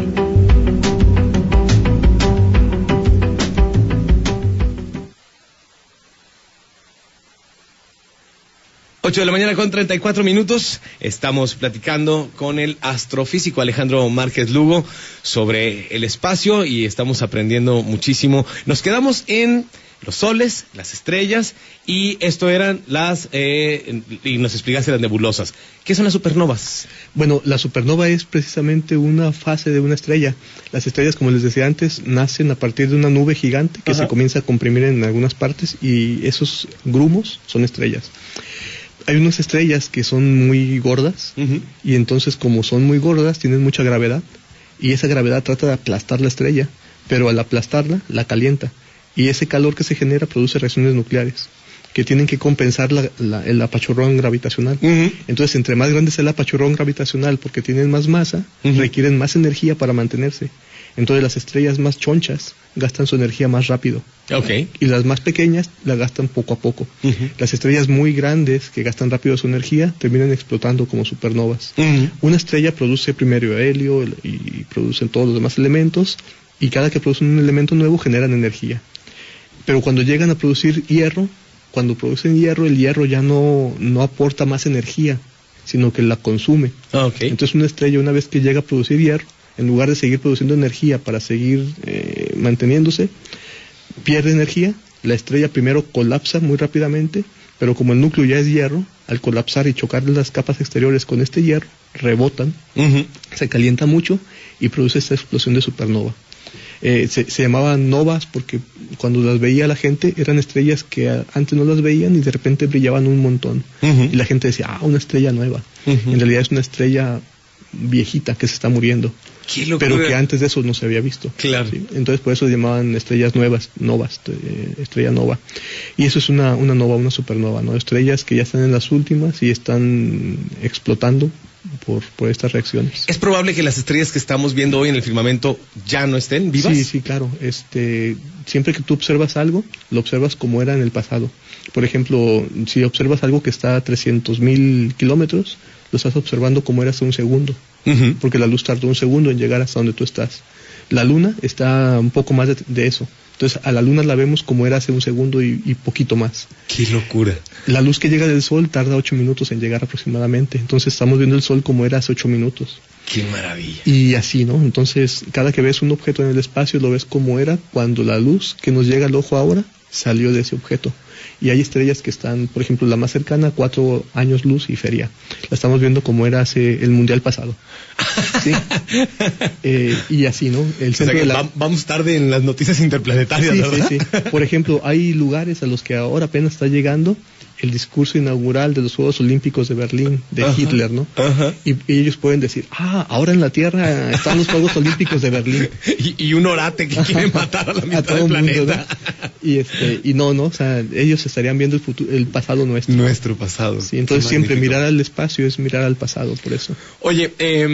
S2: Ocho de la mañana con 34 minutos. Estamos platicando con el astrofísico Alejandro Márquez Lugo sobre el espacio y estamos aprendiendo muchísimo. Nos quedamos en los soles, las estrellas, y esto eran y nos explicaste las nebulosas. ¿Qué son las supernovas?
S3: Bueno, la supernova es precisamente una fase de una estrella. Las estrellas, como les decía antes, nacen a partir de una nube gigante que se comienza a comprimir en algunas partes, y esos grumos son estrellas. Hay unas estrellas que son muy gordas, y entonces, como son muy gordas, tienen mucha gravedad, y esa gravedad trata de aplastar la estrella, pero al aplastarla, la calienta. Y ese calor que se genera produce reacciones nucleares que tienen que compensar el apachurrón gravitacional. Entonces, entre más grande sea el apachurrón gravitacional, porque tienen más masa, requieren más energía para mantenerse. Entonces las estrellas más chonchas gastan su energía más rápido.
S2: Okay.
S3: Y las más pequeñas la gastan poco a poco. Las estrellas muy grandes que gastan rápido su energía terminan explotando como supernovas. Una estrella produce primero helio y producen todos los demás elementos, y cada que producen un elemento nuevo generan energía. Pero cuando llegan a producir hierro, cuando producen hierro, el hierro ya no aporta más energía, sino que la consume.
S2: Okay.
S3: Entonces una estrella, una vez que llega a producir hierro, en lugar de seguir produciendo energía para seguir manteniéndose, pierde energía. La estrella primero colapsa muy rápidamente, pero como el núcleo ya es hierro, al colapsar y chocar las capas exteriores con este hierro, rebotan, se calienta mucho y produce esta explosión de supernova. Se llamaban novas porque cuando las veía la gente eran estrellas que antes no las veían y de repente brillaban un montón. Y la gente decía, una estrella nueva. En realidad es una estrella viejita que se está muriendo. Pero que antes de eso no se había visto.
S2: Claro.
S3: ¿Sí? Entonces por eso se llamaban estrellas nuevas, estrella nova. Y eso es una nova, una supernova, ¿no? Estrellas que ya están en las últimas y están explotando por estas reacciones.
S2: ¿Es probable que las estrellas que estamos viendo hoy en el firmamento ya no estén vivas?
S3: Sí, claro. Siempre que tú observas algo, lo observas como era en el pasado. Por ejemplo, si observas algo que está a 300,000 kilómetros, lo estás observando como era hace un segundo, porque la luz tardó un segundo en llegar hasta donde tú estás. La luna está un poco más de eso. Entonces a la luna la vemos como era hace un segundo y poquito más.
S2: ¡Qué locura!
S3: La luz que llega del sol tarda 8 minutos en llegar aproximadamente. Entonces estamos viendo el sol como era hace 8 minutos.
S2: ¡Qué maravilla!
S3: Y así, ¿no? Entonces cada que ves un objeto en el espacio lo ves como era cuando la luz que nos llega al ojo ahora salió de ese objeto. Y hay estrellas que están, por ejemplo, la más cercana, 4 años luz y feria. La estamos viendo como era hace el mundial pasado. ¿Sí? Y así, ¿no? El centro
S2: vamos tarde en las noticias interplanetarias,
S3: sí,
S2: ¿verdad?
S3: Sí. Por ejemplo, hay lugares a los que ahora apenas está llegando el discurso inaugural de los Juegos Olímpicos de Berlín, de Hitler, ¿no? Y ellos pueden decir, ahora en la Tierra están los Juegos Olímpicos de Berlín.
S2: Y un orate que quiere matar a la mitad del planeta.
S3: Mundo, ¿no? Y no, o sea, ellos estarían viendo el pasado nuestro.
S2: Nuestro pasado.
S3: Sí, entonces siempre mirar al espacio es mirar al pasado, por eso.
S2: Oye,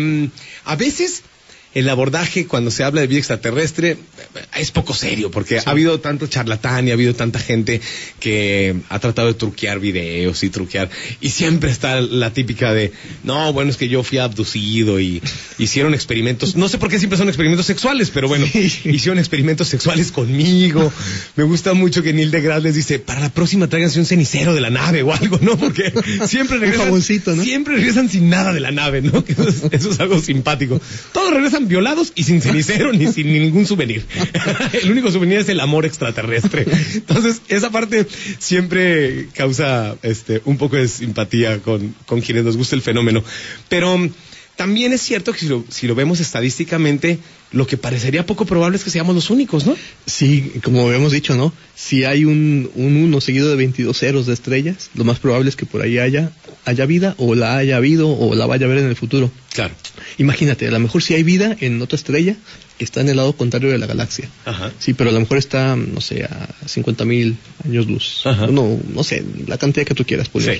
S2: a veces el abordaje cuando se habla de vida extraterrestre es poco serio, porque ha habido tanto charlatán y ha habido tanta gente que ha tratado de truquear videos y siempre está la típica de, no, bueno, es que yo fui abducido y hicieron experimentos, no sé por qué siempre son experimentos sexuales, pero bueno, hicieron experimentos sexuales conmigo. Me gusta mucho que Neil deGrasse les dice, para la próxima tráiganse un cenicero de la nave o algo, ¿no? Porque siempre regresan,
S3: un jaboncito, ¿no?
S2: Siempre regresan sin nada de la nave, ¿no? Que eso es algo simpático. Todos regresan violados y sin cenicero ni sin ningún souvenir. El único souvenir es el amor extraterrestre. Entonces, esa parte siempre causa un poco de simpatía con quienes nos gusta el fenómeno. Pero también es cierto que si lo vemos estadísticamente, lo que parecería poco probable es que seamos los únicos, ¿no?
S3: Sí, como habíamos dicho, ¿no? Si hay un 1 seguido de 22 ceros de estrellas, lo más probable es que por ahí haya vida, o la haya habido, o la vaya a haber en el futuro.
S2: Claro.
S3: Imagínate, a lo mejor sí hay vida en otra estrella que está en el lado contrario de la galaxia.
S2: Ajá.
S3: Sí, pero a lo mejor está, no sé, a 50,000 años luz.
S2: Ajá.
S3: No sé, la cantidad que tú quieras poner.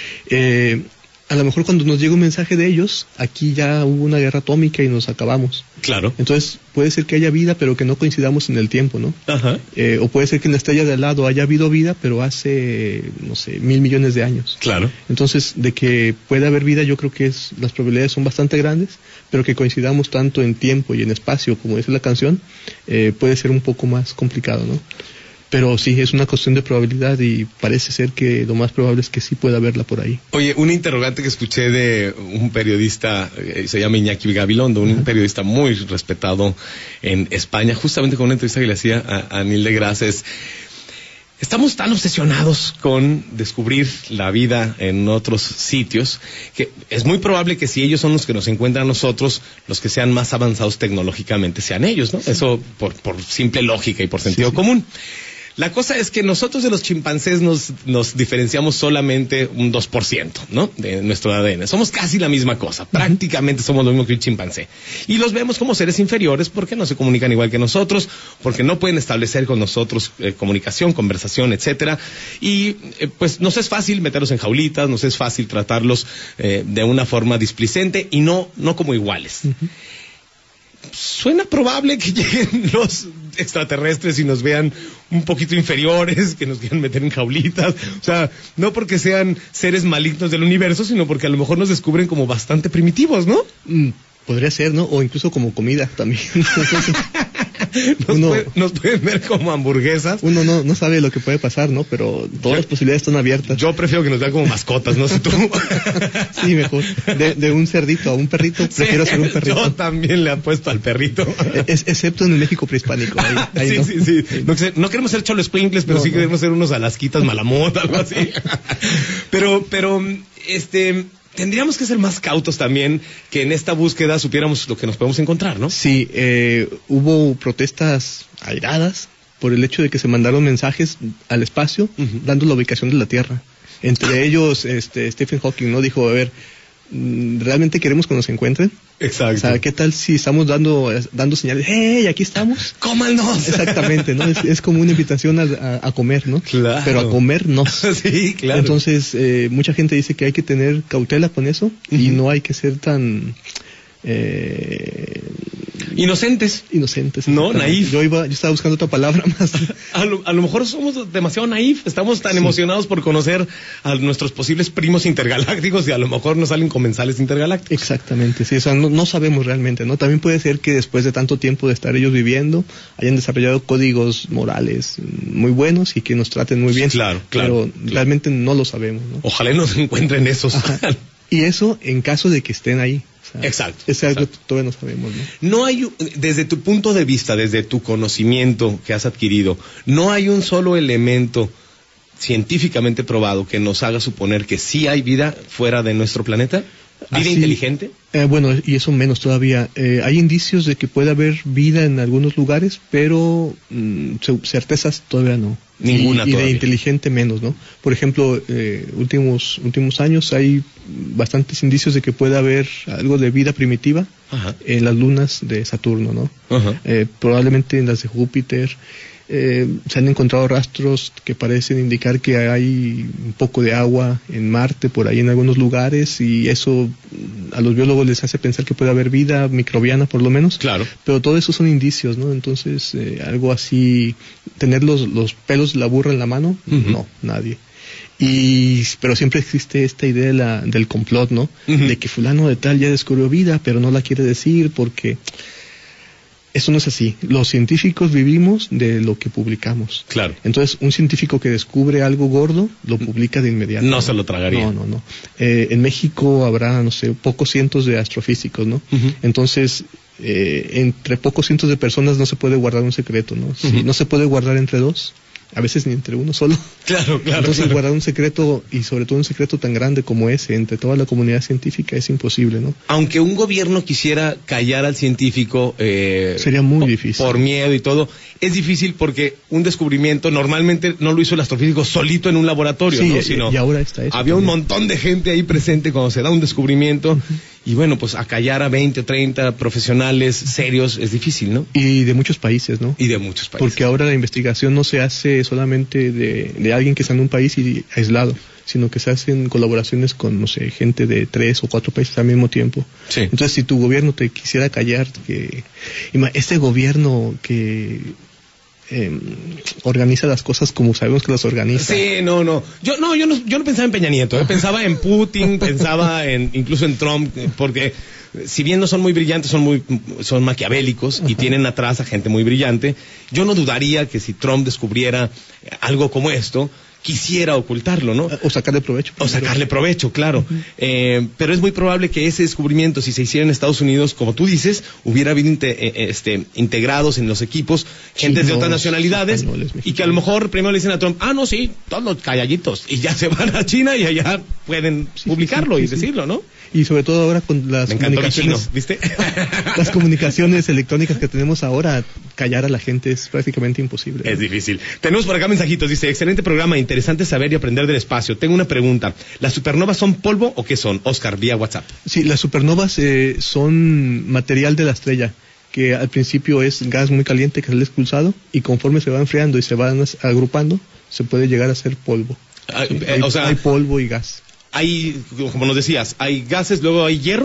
S2: Sí.
S3: A lo mejor cuando nos llega un mensaje de ellos, aquí ya hubo una guerra atómica y nos acabamos.
S2: Claro.
S3: Entonces puede ser que haya vida, pero que no coincidamos en el tiempo, ¿no?
S2: Ajá.
S3: O puede ser que en la estrella de al lado haya habido vida, pero hace, no sé, 1,000 millones de años.
S2: Claro.
S3: Entonces, de que pueda haber vida, yo creo que las probabilidades son bastante grandes, pero que coincidamos tanto en tiempo y en espacio, como dice la canción, puede ser un poco más complicado, ¿no? Pero sí, es una cuestión de probabilidad y parece ser que lo más probable es que sí pueda haberla por ahí.
S2: Oye, un interrogante que escuché de un periodista, se llama Iñaki Gabilondo, un periodista muy respetado en España, justamente con una entrevista que le hacía a Neil deGrasse, estamos tan obsesionados con descubrir la vida en otros sitios que es muy probable que si ellos son los que nos encuentran a nosotros, los que sean más avanzados tecnológicamente sean ellos, ¿no? Sí. Eso por simple lógica y por sentido común. La cosa es que nosotros de los chimpancés nos diferenciamos solamente un 2%, ¿no? De nuestro ADN. Somos casi la misma cosa. Prácticamente somos lo mismo que un chimpancé. Y los vemos como seres inferiores porque no se comunican igual que nosotros, porque no pueden establecer con nosotros comunicación, conversación, etcétera. Y pues nos es fácil meterlos en jaulitas, nos es fácil tratarlos de una forma displicente y no como iguales. suena probable que lleguen los extraterrestres y nos vean un poquito inferiores, que nos quieran meter en jaulitas. O sea, no porque sean seres malignos del universo, sino porque a lo mejor nos descubren como bastante primitivos, ¿no?
S3: Podría ser, ¿no? O incluso como comida también.
S2: Nos pueden ver como hamburguesas.
S3: Uno no sabe lo que puede pasar, ¿no? Pero todas las posibilidades están abiertas.
S2: Yo prefiero que nos vean como mascotas, no sé tú.
S3: Sí, mejor. De un cerdito a un perrito, prefiero ser un perrito.
S2: Yo también le apuesto al perrito.
S3: Excepto en el México prehispánico. Ahí
S2: sí. No queremos ser cholo squinkles, pero sí queremos ser unos alasquitas malamot, algo así. Pero, tendríamos que ser más cautos también, que en esta búsqueda supiéramos lo que nos podemos encontrar, ¿no?
S3: Sí, hubo protestas airadas por el hecho de que se mandaron mensajes al espacio dando la ubicación de la Tierra. Entre ellos, Stephen Hawking, ¿no? Dijo, a ver, ¿realmente queremos que nos encuentren?
S2: Exacto.
S3: O sea, ¿qué tal si estamos dando señales? ¡Hey, aquí estamos!
S2: ¡Cómanos!
S3: Exactamente, ¿no? Es como una invitación a comer, ¿no?
S2: Claro.
S3: Pero a comer no.
S2: Sí, claro.
S3: Entonces, mucha gente dice que hay que tener cautela con eso y no hay que ser tan...
S2: Inocentes. No, naif.
S3: Yo estaba buscando otra palabra más.
S2: A lo mejor somos demasiado naif, estamos tan emocionados por conocer a nuestros posibles primos intergalácticos y a lo mejor nos salen comensales intergalácticos.
S3: Exactamente, sí, o sea, no sabemos realmente, ¿no? También puede ser que después de tanto tiempo de estar ellos viviendo, hayan desarrollado códigos morales muy buenos y que nos traten muy bien.
S2: Claro.
S3: Pero realmente no lo sabemos, ¿no?
S2: Ojalá nos encuentren esos.
S3: Y eso en caso de que estén ahí. O sea,
S2: exacto.
S3: Es algo que todavía no sabemos, ¿no?
S2: No hay, desde tu punto de vista, desde tu conocimiento que has adquirido, no hay un solo elemento científicamente probado que nos haga suponer que sí hay vida fuera de nuestro planeta. ¿Vida inteligente?
S3: Bueno, y eso menos todavía. Hay indicios de que puede haber vida en algunos lugares, pero certezas todavía no.
S2: Ninguna
S3: y
S2: todavía.
S3: de inteligente menos, ¿no? Por ejemplo, últimos años hay bastantes indicios de que puede haber algo de vida primitiva en las lunas de Saturno, ¿no? Probablemente en las de Júpiter. Se han encontrado rastros que parecen indicar que hay un poco de agua en Marte, por ahí en algunos lugares, y eso a los biólogos les hace pensar que puede haber vida microbiana por lo menos.
S2: Claro.
S3: Pero todo eso son indicios, ¿no? Entonces, algo así, tener los pelos de la burra en la mano, no, nadie. Pero siempre existe esta idea del complot, ¿no? De que fulano de tal ya descubrió vida, pero no la quiere decir porque... Eso no es así. Los científicos vivimos de lo que publicamos.
S2: Claro.
S3: Entonces, un científico que descubre algo gordo, lo publica de inmediato.
S2: No se lo tragaría.
S3: No. En México habrá, no sé, pocos cientos de astrofísicos, ¿no? Entonces, entre pocos cientos de personas no se puede guardar un secreto, ¿no? Si no se puede guardar entre dos, a veces ni entre uno solo.
S2: Claro.
S3: Entonces, guardar un secreto, y sobre todo un secreto tan grande como ese, entre toda la comunidad científica, es imposible, ¿no?
S2: Aunque un gobierno quisiera callar al científico...
S3: sería muy difícil.
S2: Por miedo y todo. Es difícil porque un descubrimiento normalmente no lo hizo el astrofísico solito en un laboratorio, ¿no? Sino
S3: y ahora está eso.
S2: Había un montón de gente ahí presente cuando se da un descubrimiento. Y bueno, pues acallar a 20 o 30 profesionales serios es difícil, ¿no?
S3: Y de muchos países, ¿no?
S2: Y de muchos países.
S3: Porque ahora la investigación no se hace solamente de alguien que está en un país y aislado, sino que se hacen colaboraciones con, no sé, gente de 3 o 4 países al mismo tiempo.
S2: Sí.
S3: Entonces, si tu gobierno te quisiera callar, este gobierno que organiza las cosas como sabemos que las organiza.
S2: Sí, no. Yo no pensaba en Peña Nieto, pensaba en Putin, pensaba incluso en Trump, porque si bien no son muy brillantes, son maquiavélicos y tienen atrás a gente muy brillante. Yo no dudaría que si Trump descubriera algo como esto, quisiera ocultarlo, ¿no?
S3: O sacarle provecho.
S2: O sacarle provecho, claro. Pero es muy probable que ese descubrimiento, si se hiciera en Estados Unidos, como tú dices, hubiera habido integrados en los equipos gentes de otras nacionalidades y que a lo mejor primero le dicen a Trump, no, sí, todos los callallitos, y ya se van a China y allá pueden publicarlo y decirlo, ¿no?
S3: Y sobre todo ahora con las
S2: comunicaciones, chino, ¿viste?
S3: Las comunicaciones electrónicas que tenemos ahora, callar a la gente es prácticamente imposible.
S2: Es difícil. Tenemos por acá mensajitos, dice, excelente programa, interesante saber y aprender del espacio. Tengo una pregunta, ¿las supernovas son polvo o qué son? Oscar, vía WhatsApp.
S3: Sí, las supernovas son material de la estrella, que al principio es gas muy caliente que sale expulsado y conforme se va enfriando y se van agrupando, se puede llegar a ser polvo. Hay polvo y gas.
S2: Hay, como nos decías, hay gases, luego hay hierro.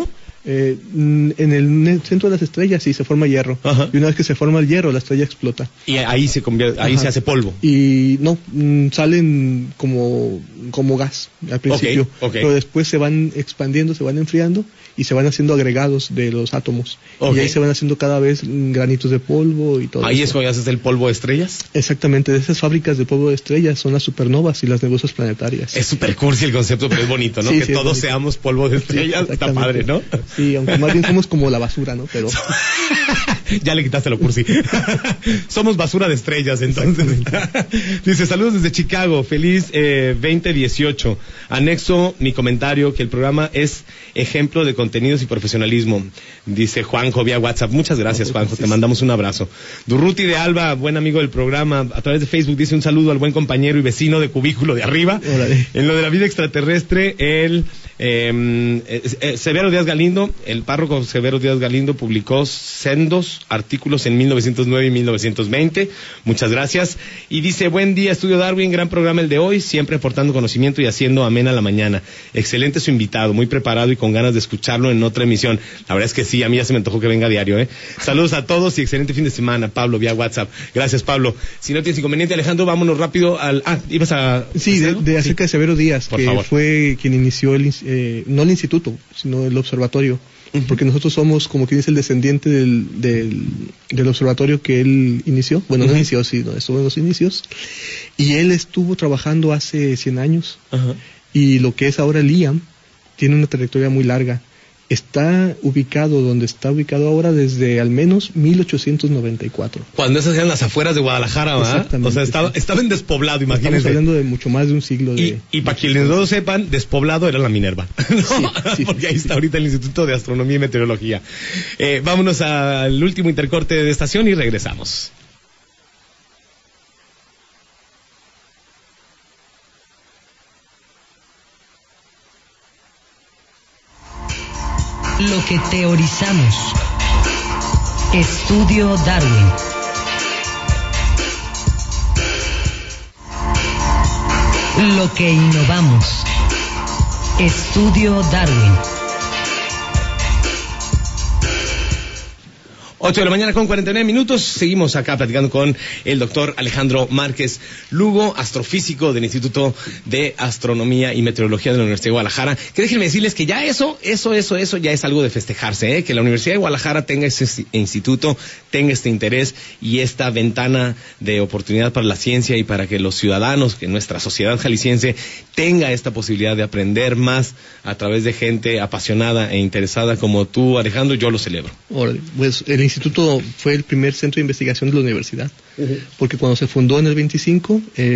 S3: En el centro de las estrellas sí se forma hierro.
S2: Ajá.
S3: Y una vez que se forma el hierro, la estrella explota.
S2: Y ahí se convierte, ahí
S3: Ajá.
S2: se hace polvo.
S3: Y no, salen como gas al principio.
S2: Ok.
S3: Pero después se van expandiendo, se van enfriando y se van haciendo agregados de los átomos.
S2: Ok.
S3: Y ahí se van haciendo cada vez granitos de polvo y todo
S2: Ahí
S3: eso.
S2: es cuando haces el polvo de estrellas.
S3: Exactamente, de esas fábricas de polvo de estrellas son las supernovas y las nebulosas planetarias.
S2: Es súper cursi el concepto, pero es bonito, ¿no?
S3: Sí,
S2: que
S3: sí, es
S2: todos
S3: bonito.
S2: seamos polvo de estrellas.
S3: Sí,
S2: Está padre, ¿no?
S3: Sí, aunque más bien somos como la basura, ¿no? Pero
S2: Ya le quitaste lo cursi. Somos basura de estrellas, entonces. Dice, saludos desde Chicago, feliz 2018. Anexo mi comentario que el programa es ejemplo de contenidos y profesionalismo. Dice Juanjo vía WhatsApp. Muchas gracias, Juanjo, te mandamos un abrazo. Durruti de Alba, buen amigo del programa, a través de Facebook dice un saludo al buen compañero y vecino de cubículo de arriba.
S3: Órale.
S2: En lo de la vida extraterrestre, el Severo Díaz Galindo, el párroco Severo Díaz Galindo publicó sendos artículos en 1909 y 1920. Muchas gracias. Y dice, buen día, Estudio Darwin, gran programa el de hoy, siempre aportando conocimiento y haciendo amena la mañana. Excelente su invitado, muy preparado y con ganas de escucharlo en otra emisión. La verdad es que sí, a mí ya se me antojó que venga a diario, ¿eh? Saludos a todos y excelente fin de semana, Pablo, vía WhatsApp. Gracias, Pablo. Si no tienes inconveniente, Alejandro, vámonos rápido al... ibas a...
S3: sí, de acerca de Severo Díaz,
S2: Por
S3: que
S2: favor.
S3: fue quien inició no el instituto, sino el observatorio. Porque nosotros somos, como quien dice, el descendiente del observatorio que él inició. Bueno, no inició, sí, no, estuvo en los inicios. Y él estuvo trabajando hace 100 años.
S2: Ajá.
S3: Y lo que es ahora el IAM tiene una trayectoria muy larga. Está ubicado donde está ubicado ahora desde al menos 1894.
S2: Cuando esas eran las afueras de Guadalajara, ¿verdad?
S3: Exactamente,
S2: O sea, estaba en despoblado,
S3: Estamos
S2: imagínense.
S3: hablando de mucho más de un siglo de...
S2: Y para quienes no lo sepan, despoblado era la Minerva, ¿no?
S3: Sí,
S2: Porque ahí está ahorita el Instituto de Astronomía y Meteorología. Vámonos al último intercorte de estación y regresamos.
S1: Lo que teorizamos. Estudio Darwin. Lo que innovamos. Estudio Darwin.
S2: 8 de la mañana con 49 minutos. Seguimos acá platicando con el doctor Alejandro Márquez Lugo, astrofísico del Instituto de Astronomía y Meteorología de la Universidad de Guadalajara. Que déjenme decirles que ya eso ya es algo de festejarse, ¿eh? Que la Universidad de Guadalajara tenga ese instituto, tenga este interés y esta ventana de oportunidad para la ciencia y para que los ciudadanos, que nuestra sociedad jalisciense tenga esta posibilidad de aprender más a través de gente apasionada e interesada como tú, Alejandro. Yo lo celebro.
S3: Órale, pues el instituto fue el primer centro de investigación de la universidad, porque cuando se fundó en el 25,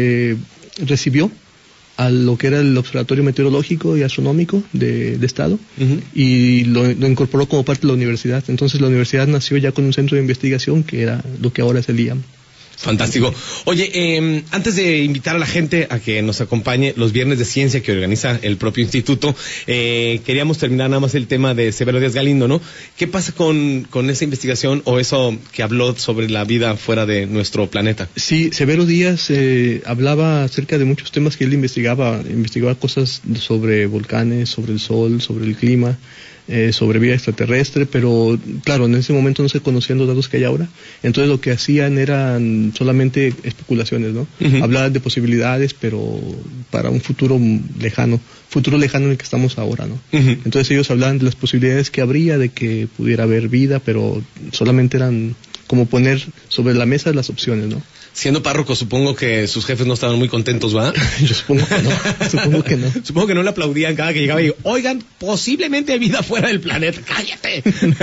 S3: recibió a lo que era el Observatorio Meteorológico y Astronómico de Estado, y lo incorporó como parte de la universidad. Entonces la universidad nació ya con un centro de investigación que era lo que ahora es el IAM.
S2: Fantástico. Oye, antes de invitar a la gente a que nos acompañe los viernes de ciencia que organiza el propio instituto, queríamos terminar nada más el tema de Severo Díaz Galindo, ¿no? ¿Qué pasa con esa investigación o eso que habló sobre la vida fuera de nuestro planeta?
S3: Sí, Severo Díaz hablaba acerca de muchos temas que él investigaba cosas sobre volcanes, sobre el sol, sobre el clima, sobre vida extraterrestre, pero claro, en ese momento no se conocían los datos que hay ahora, entonces lo que hacían eran solamente especulaciones, ¿no? Hablaban de posibilidades, pero para un futuro lejano en el que estamos ahora, ¿no? Entonces ellos hablaban de las posibilidades que habría de que pudiera haber vida, pero solamente eran como poner sobre la mesa las opciones, ¿no?
S2: Siendo párroco, supongo que sus jefes no estaban muy contentos, ¿va?
S3: Yo supongo que no.
S2: Supongo que no le aplaudían cada que llegaba y oigan, posiblemente hay vida fuera del planeta, cállate.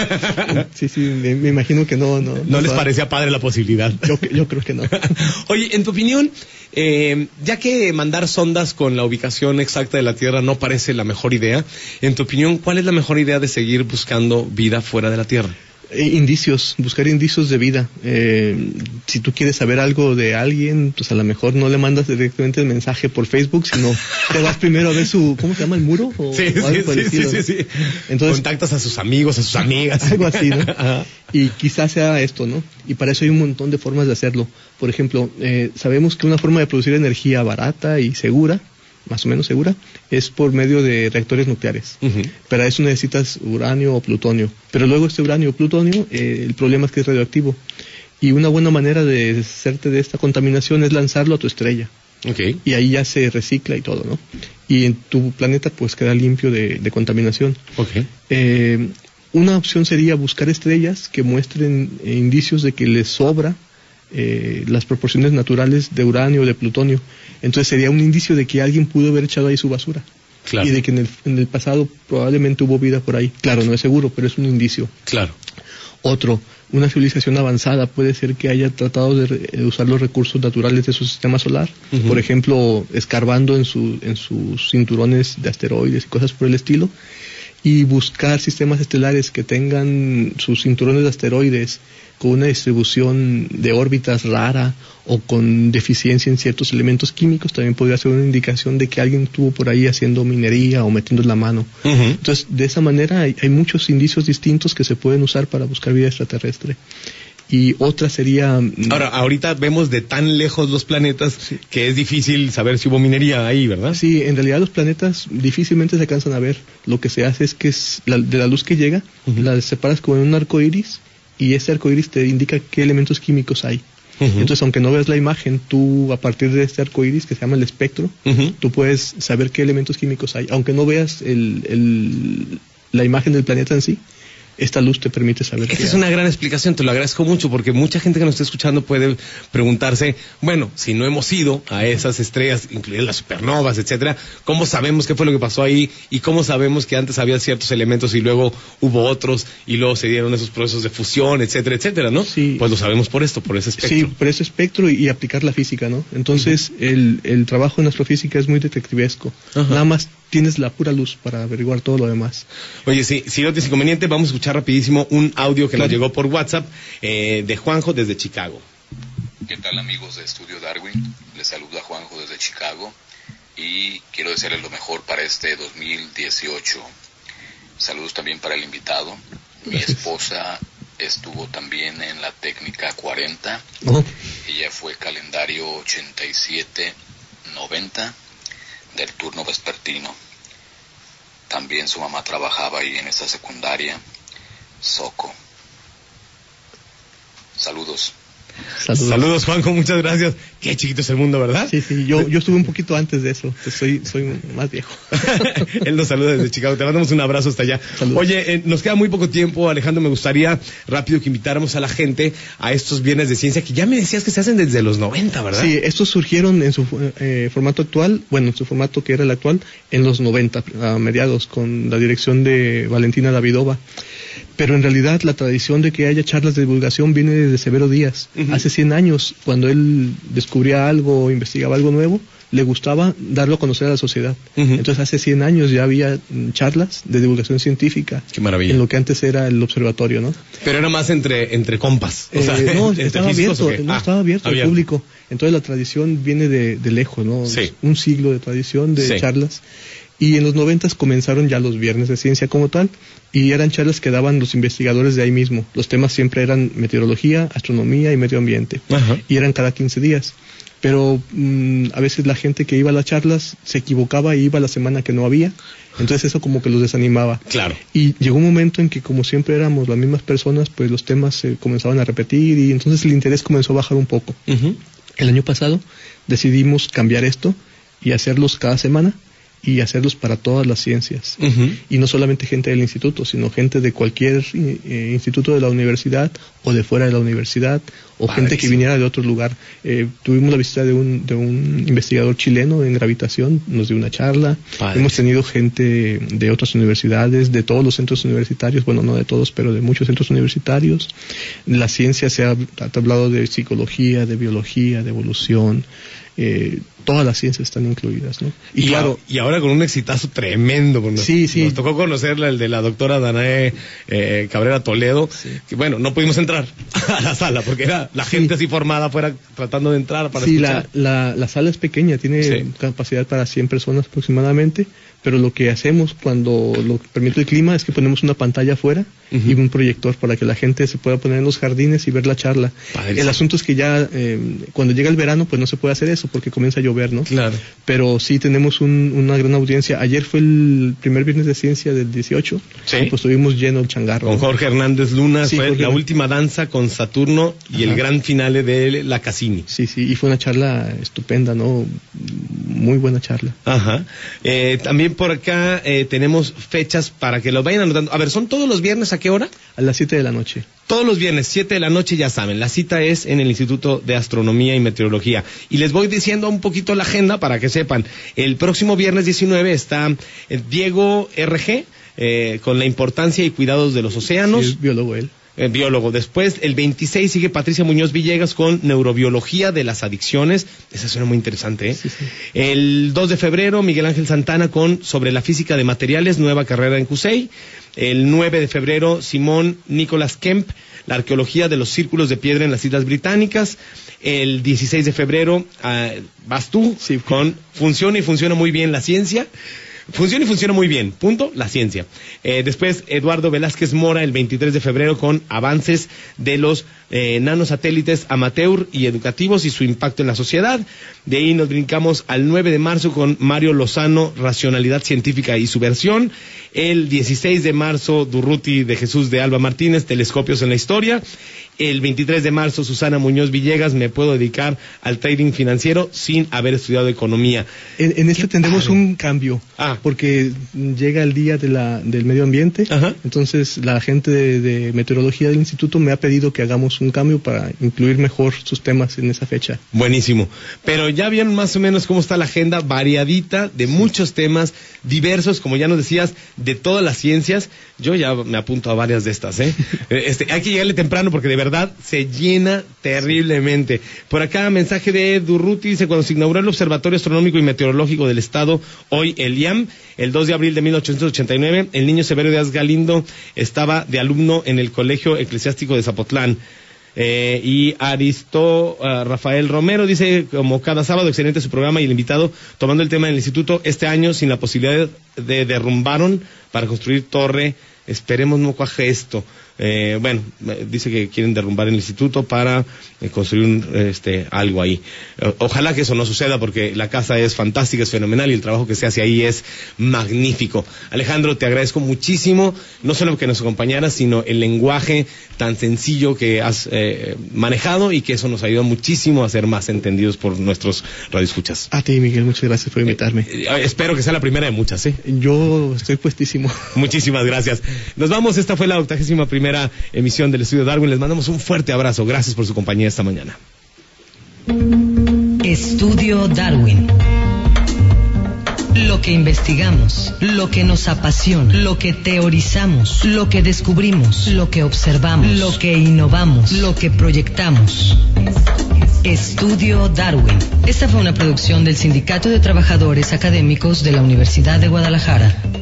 S3: Sí, me imagino que no.
S2: No les parecía padre la posibilidad.
S3: Yo creo que no.
S2: Oye, en tu opinión, ya que mandar sondas con la ubicación exacta de la Tierra no parece la mejor idea, en tu opinión, ¿cuál es la mejor idea de seguir buscando vida fuera de la Tierra? Buscar indicios de vida. Si tú quieres saber algo de alguien, pues a lo mejor no le mandas directamente el mensaje por Facebook, sino te vas primero a ver ¿cómo se llama? ¿El muro? Sí. Entonces, contactas a sus amigos, a sus amigas.
S3: Algo así, ¿no? Y quizás sea esto, ¿no? Y para eso hay un montón de formas de hacerlo. Por ejemplo, sabemos que una forma de producir energía barata y segura más o menos segura, es por medio de reactores nucleares. Para eso necesitas uranio o plutonio. Pero luego este uranio o plutonio, el problema es que es radioactivo. Y una buena manera de deshacerte de esta contaminación es lanzarlo a tu estrella.
S2: Okay.
S3: Y ahí ya se recicla y todo, ¿no? Y en tu planeta pues queda limpio de contaminación.
S2: Okay.
S3: Una opción sería buscar estrellas que muestren indicios de que les sobra las proporciones naturales de uranio o de plutonio. Entonces sería un indicio de que alguien pudo haber echado ahí su basura.
S2: Claro.
S3: Y de que en el pasado probablemente hubo vida por ahí. Claro, no es seguro, pero es un indicio.
S2: Claro.
S3: Otro, una civilización avanzada puede ser que haya tratado de usar los recursos naturales de su sistema solar, por ejemplo, escarbando en sus cinturones de asteroides y cosas por el estilo, y buscar sistemas estelares que tengan sus cinturones de asteroides con una distribución de órbitas rara o con deficiencia en ciertos elementos químicos, también podría ser una indicación de que alguien estuvo por ahí haciendo minería o metiendo la mano. Entonces, de esa manera hay muchos indicios distintos que se pueden usar para buscar vida extraterrestre. Y otra sería...
S2: Ahora, ahorita vemos de tan lejos los planetas que es difícil saber si hubo minería ahí, ¿verdad?
S3: Sí, en realidad los planetas difícilmente se alcanzan a ver. Lo que se hace es que de la luz que llega, la separas como en un arco iris, y ese arco iris te indica qué elementos químicos hay. Entonces, aunque no veas la imagen, tú a partir de este arco iris que se llama el espectro, tú puedes saber qué elementos químicos hay. Aunque no veas la imagen del planeta en sí, esta luz te permite saber.
S2: Esta es una gran explicación, te lo agradezco mucho, porque mucha gente que nos está escuchando puede preguntarse, bueno, si no hemos ido a esas estrellas, incluidas las supernovas, etcétera, ¿cómo sabemos qué fue lo que pasó ahí? Y cómo sabemos que antes había ciertos elementos y luego hubo otros, y luego se dieron esos procesos de fusión, etcétera, etcétera, ¿no?
S3: Sí.
S2: Pues lo sabemos por esto, por ese espectro.
S3: Sí, por ese espectro y aplicar la física, ¿no? Entonces, el trabajo en astrofísica es muy detectivesco. Nada más tienes la pura luz para averiguar todo lo demás.
S2: Oye, si no tienes inconveniente, vamos a escuchar rapidísimo un audio que nos llegó por WhatsApp de Juanjo desde Chicago.
S4: ¿Qué tal, amigos de Estudio Darwin? Les saluda Juanjo desde Chicago y quiero desearles lo mejor para este 2018. Saludos también para el invitado. Mi esposa estuvo también en la técnica 40. Ella fue calendario 87-90 del turno vespertino. También su mamá trabajaba ahí en esa secundaria, Soco. Saludos.
S2: Saludos, Juanjo, muchas gracias. Qué chiquito es el mundo, ¿verdad?
S3: Sí, yo estuve un poquito antes de eso, soy más viejo.
S2: Él nos saluda desde Chicago, te mandamos un abrazo hasta allá.
S3: Saludos.
S2: Oye, nos queda muy poco tiempo, Alejandro, me gustaría rápido que invitáramos a la gente a estos viernes de ciencia, que ya me decías que se hacen desde los 90, ¿verdad?
S3: Sí, estos surgieron en su formato actual, bueno, en su formato que era el actual, en los 90, a mediados, con la dirección de Valentina Davidova. Pero en realidad la tradición de que haya charlas de divulgación viene desde Severo Díaz. Hace 100 años, cuando él descubría algo o investigaba algo nuevo, le gustaba darlo a conocer a la sociedad. Entonces hace 100 años ya había charlas de divulgación científica.
S2: Qué maravilla.
S3: En lo que antes era el observatorio, ¿no?
S2: Pero era más entre compas. O sea,
S3: no,
S2: entre
S3: estaba
S2: físicos,
S3: abierto, estaba abierto al público. Entonces la tradición viene de lejos, ¿no?
S2: Sí.
S3: Un siglo de tradición de charlas. Y en los 90 comenzaron ya los viernes de ciencia como tal, y eran charlas que daban los investigadores de ahí mismo. Los temas siempre eran meteorología, astronomía y medio ambiente. Y eran cada 15 días. Pero a veces la gente que iba a las charlas se equivocaba y iba la semana que no había. Entonces eso como que los desanimaba.
S2: Claro.
S3: Y llegó un momento en que como siempre éramos las mismas personas, pues los temas se comenzaban a repetir y entonces el interés comenzó a bajar un poco. El año pasado decidimos cambiar esto y hacerlos cada semana y hacerlos para todas las ciencias. Y no solamente gente del instituto, sino gente de cualquier instituto de la universidad o de fuera de la universidad, o gente que viniera de otro lugar. Tuvimos la visita de un investigador chileno en gravitación, nos dio una charla. Hemos tenido gente de otras universidades, de todos los centros universitarios, bueno, no de todos, pero de muchos centros universitarios. La ciencia se ha hablado de psicología, de biología, de evolución. Todas las ciencias están incluidas, ¿no?
S2: Y claro, y ahora con un exitazo tremendo. Nos tocó conocerla, el de la doctora Danae Cabrera Toledo, que bueno, no pudimos entrar a la sala porque era la gente así formada afuera tratando de entrar para escuchar.
S3: La sala es pequeña, tiene capacidad para 100 personas aproximadamente, pero lo que hacemos cuando lo permite el clima es que ponemos una pantalla afuera y un proyector para que la gente se pueda poner en los jardines y ver la charla.
S2: Padre,
S3: el asunto es que ya cuando llega el verano pues no se puede hacer eso porque comienza a llover, ¿no?
S2: Claro.
S3: Pero sí tenemos una gran audiencia. Ayer fue el primer viernes de ciencia del 18.
S2: Sí.
S3: Pues tuvimos lleno el changarro.
S2: Con Jorge Hernández Luna,
S3: Sí,
S2: fue
S3: Jorge.
S2: la última danza con Saturno y el gran finale de la Cassini.
S3: Sí, y fue una charla estupenda, ¿no? Muy buena charla.
S2: Ajá. También por acá tenemos fechas para que lo vayan anotando. A ver, ¿son todos los viernes a qué hora?
S3: A las 7 de la noche.
S2: Todos los viernes, 7 de la noche, ya saben, la cita es en el Instituto de Astronomía y Meteorología. Y les voy diciendo un poquito la agenda para que sepan. El próximo viernes 19 está Diego RG, con la importancia y cuidados de los océanos.
S3: Sí, es biólogo él.
S2: Biólogo. Después, el 26 sigue Patricia Muñoz Villegas con neurobiología de las adicciones. Esa suena muy interesante, ¿eh?
S3: Sí.
S2: El 2 de febrero, Miguel Ángel Santana con sobre la física de materiales, nueva carrera en CUSEI. El 9 de febrero, Simón Nicolás Kemp, la arqueología de los círculos de piedra en las Islas Británicas. El 16 de febrero, vas tú,
S3: sí,
S2: con funciona y funciona muy bien la ciencia. Funciona y funciona muy bien, punto, la ciencia. Después, Eduardo Velázquez Mora, el 23 de febrero, con avances de los nanosatélites amateur y educativos y su impacto en la sociedad. De ahí nos brincamos al 9 de marzo con Mario Lozano, racionalidad científica y subversión. El 16 de marzo, Durruti de Jesús de Alba Martínez, telescopios en la historia. El 23 de marzo, Susana Muñoz Villegas, me puedo dedicar al trading financiero sin haber estudiado economía.
S3: En esto tendremos un cambio, porque llega el día del medio ambiente.
S2: Ajá.
S3: Entonces la gente de meteorología del instituto me ha pedido que hagamos un cambio para incluir mejor sus temas en esa fecha.
S2: Buenísimo. Pero ya vieron más o menos cómo está la agenda variadita de muchos temas diversos, como ya nos decías, de todas las ciencias. Yo ya me apunto a varias de estas, ¿eh? Hay que llegarle temprano porque de verdad se llena terriblemente. Por acá, mensaje de Durruti, dice, cuando se inauguró el Observatorio Astronómico y Meteorológico del Estado, hoy el IAM, el 2 de abril de 1889, el niño Severo Díaz Galindo estaba de alumno en el Colegio Eclesiástico de Zapotlán. Y Rafael Romero dice, como cada sábado, excelente su programa y el invitado tomando el tema del instituto. Este año, sin la posibilidad de derrumbaron para construir torre, esperemos no cuaje esto. Dice que quieren derrumbar el instituto para construir algo ahí. Ojalá que eso no suceda porque la casa es fantástica, es fenomenal y el trabajo que se hace ahí es magnífico. Alejandro, te agradezco muchísimo, no solo que nos acompañaras, sino el lenguaje tan sencillo que has manejado y que eso nos ayuda muchísimo a ser más entendidos por nuestros radioescuchas.
S3: A ti, Miguel, muchas gracias por invitarme.
S2: Espero que sea la primera de muchas, ¿eh?
S3: Yo estoy puestísimo.
S2: Muchísimas gracias. Nos vamos, esta fue la 81ª emisión del Estudio Darwin. Les mandamos un fuerte abrazo. Gracias por su compañía esta mañana.
S1: Estudio Darwin. Lo que investigamos, lo que nos apasiona, lo que teorizamos, lo que descubrimos, lo que observamos, lo que innovamos, lo que proyectamos. Estudio Darwin. Esta fue una producción del Sindicato de Trabajadores Académicos de la Universidad de Guadalajara.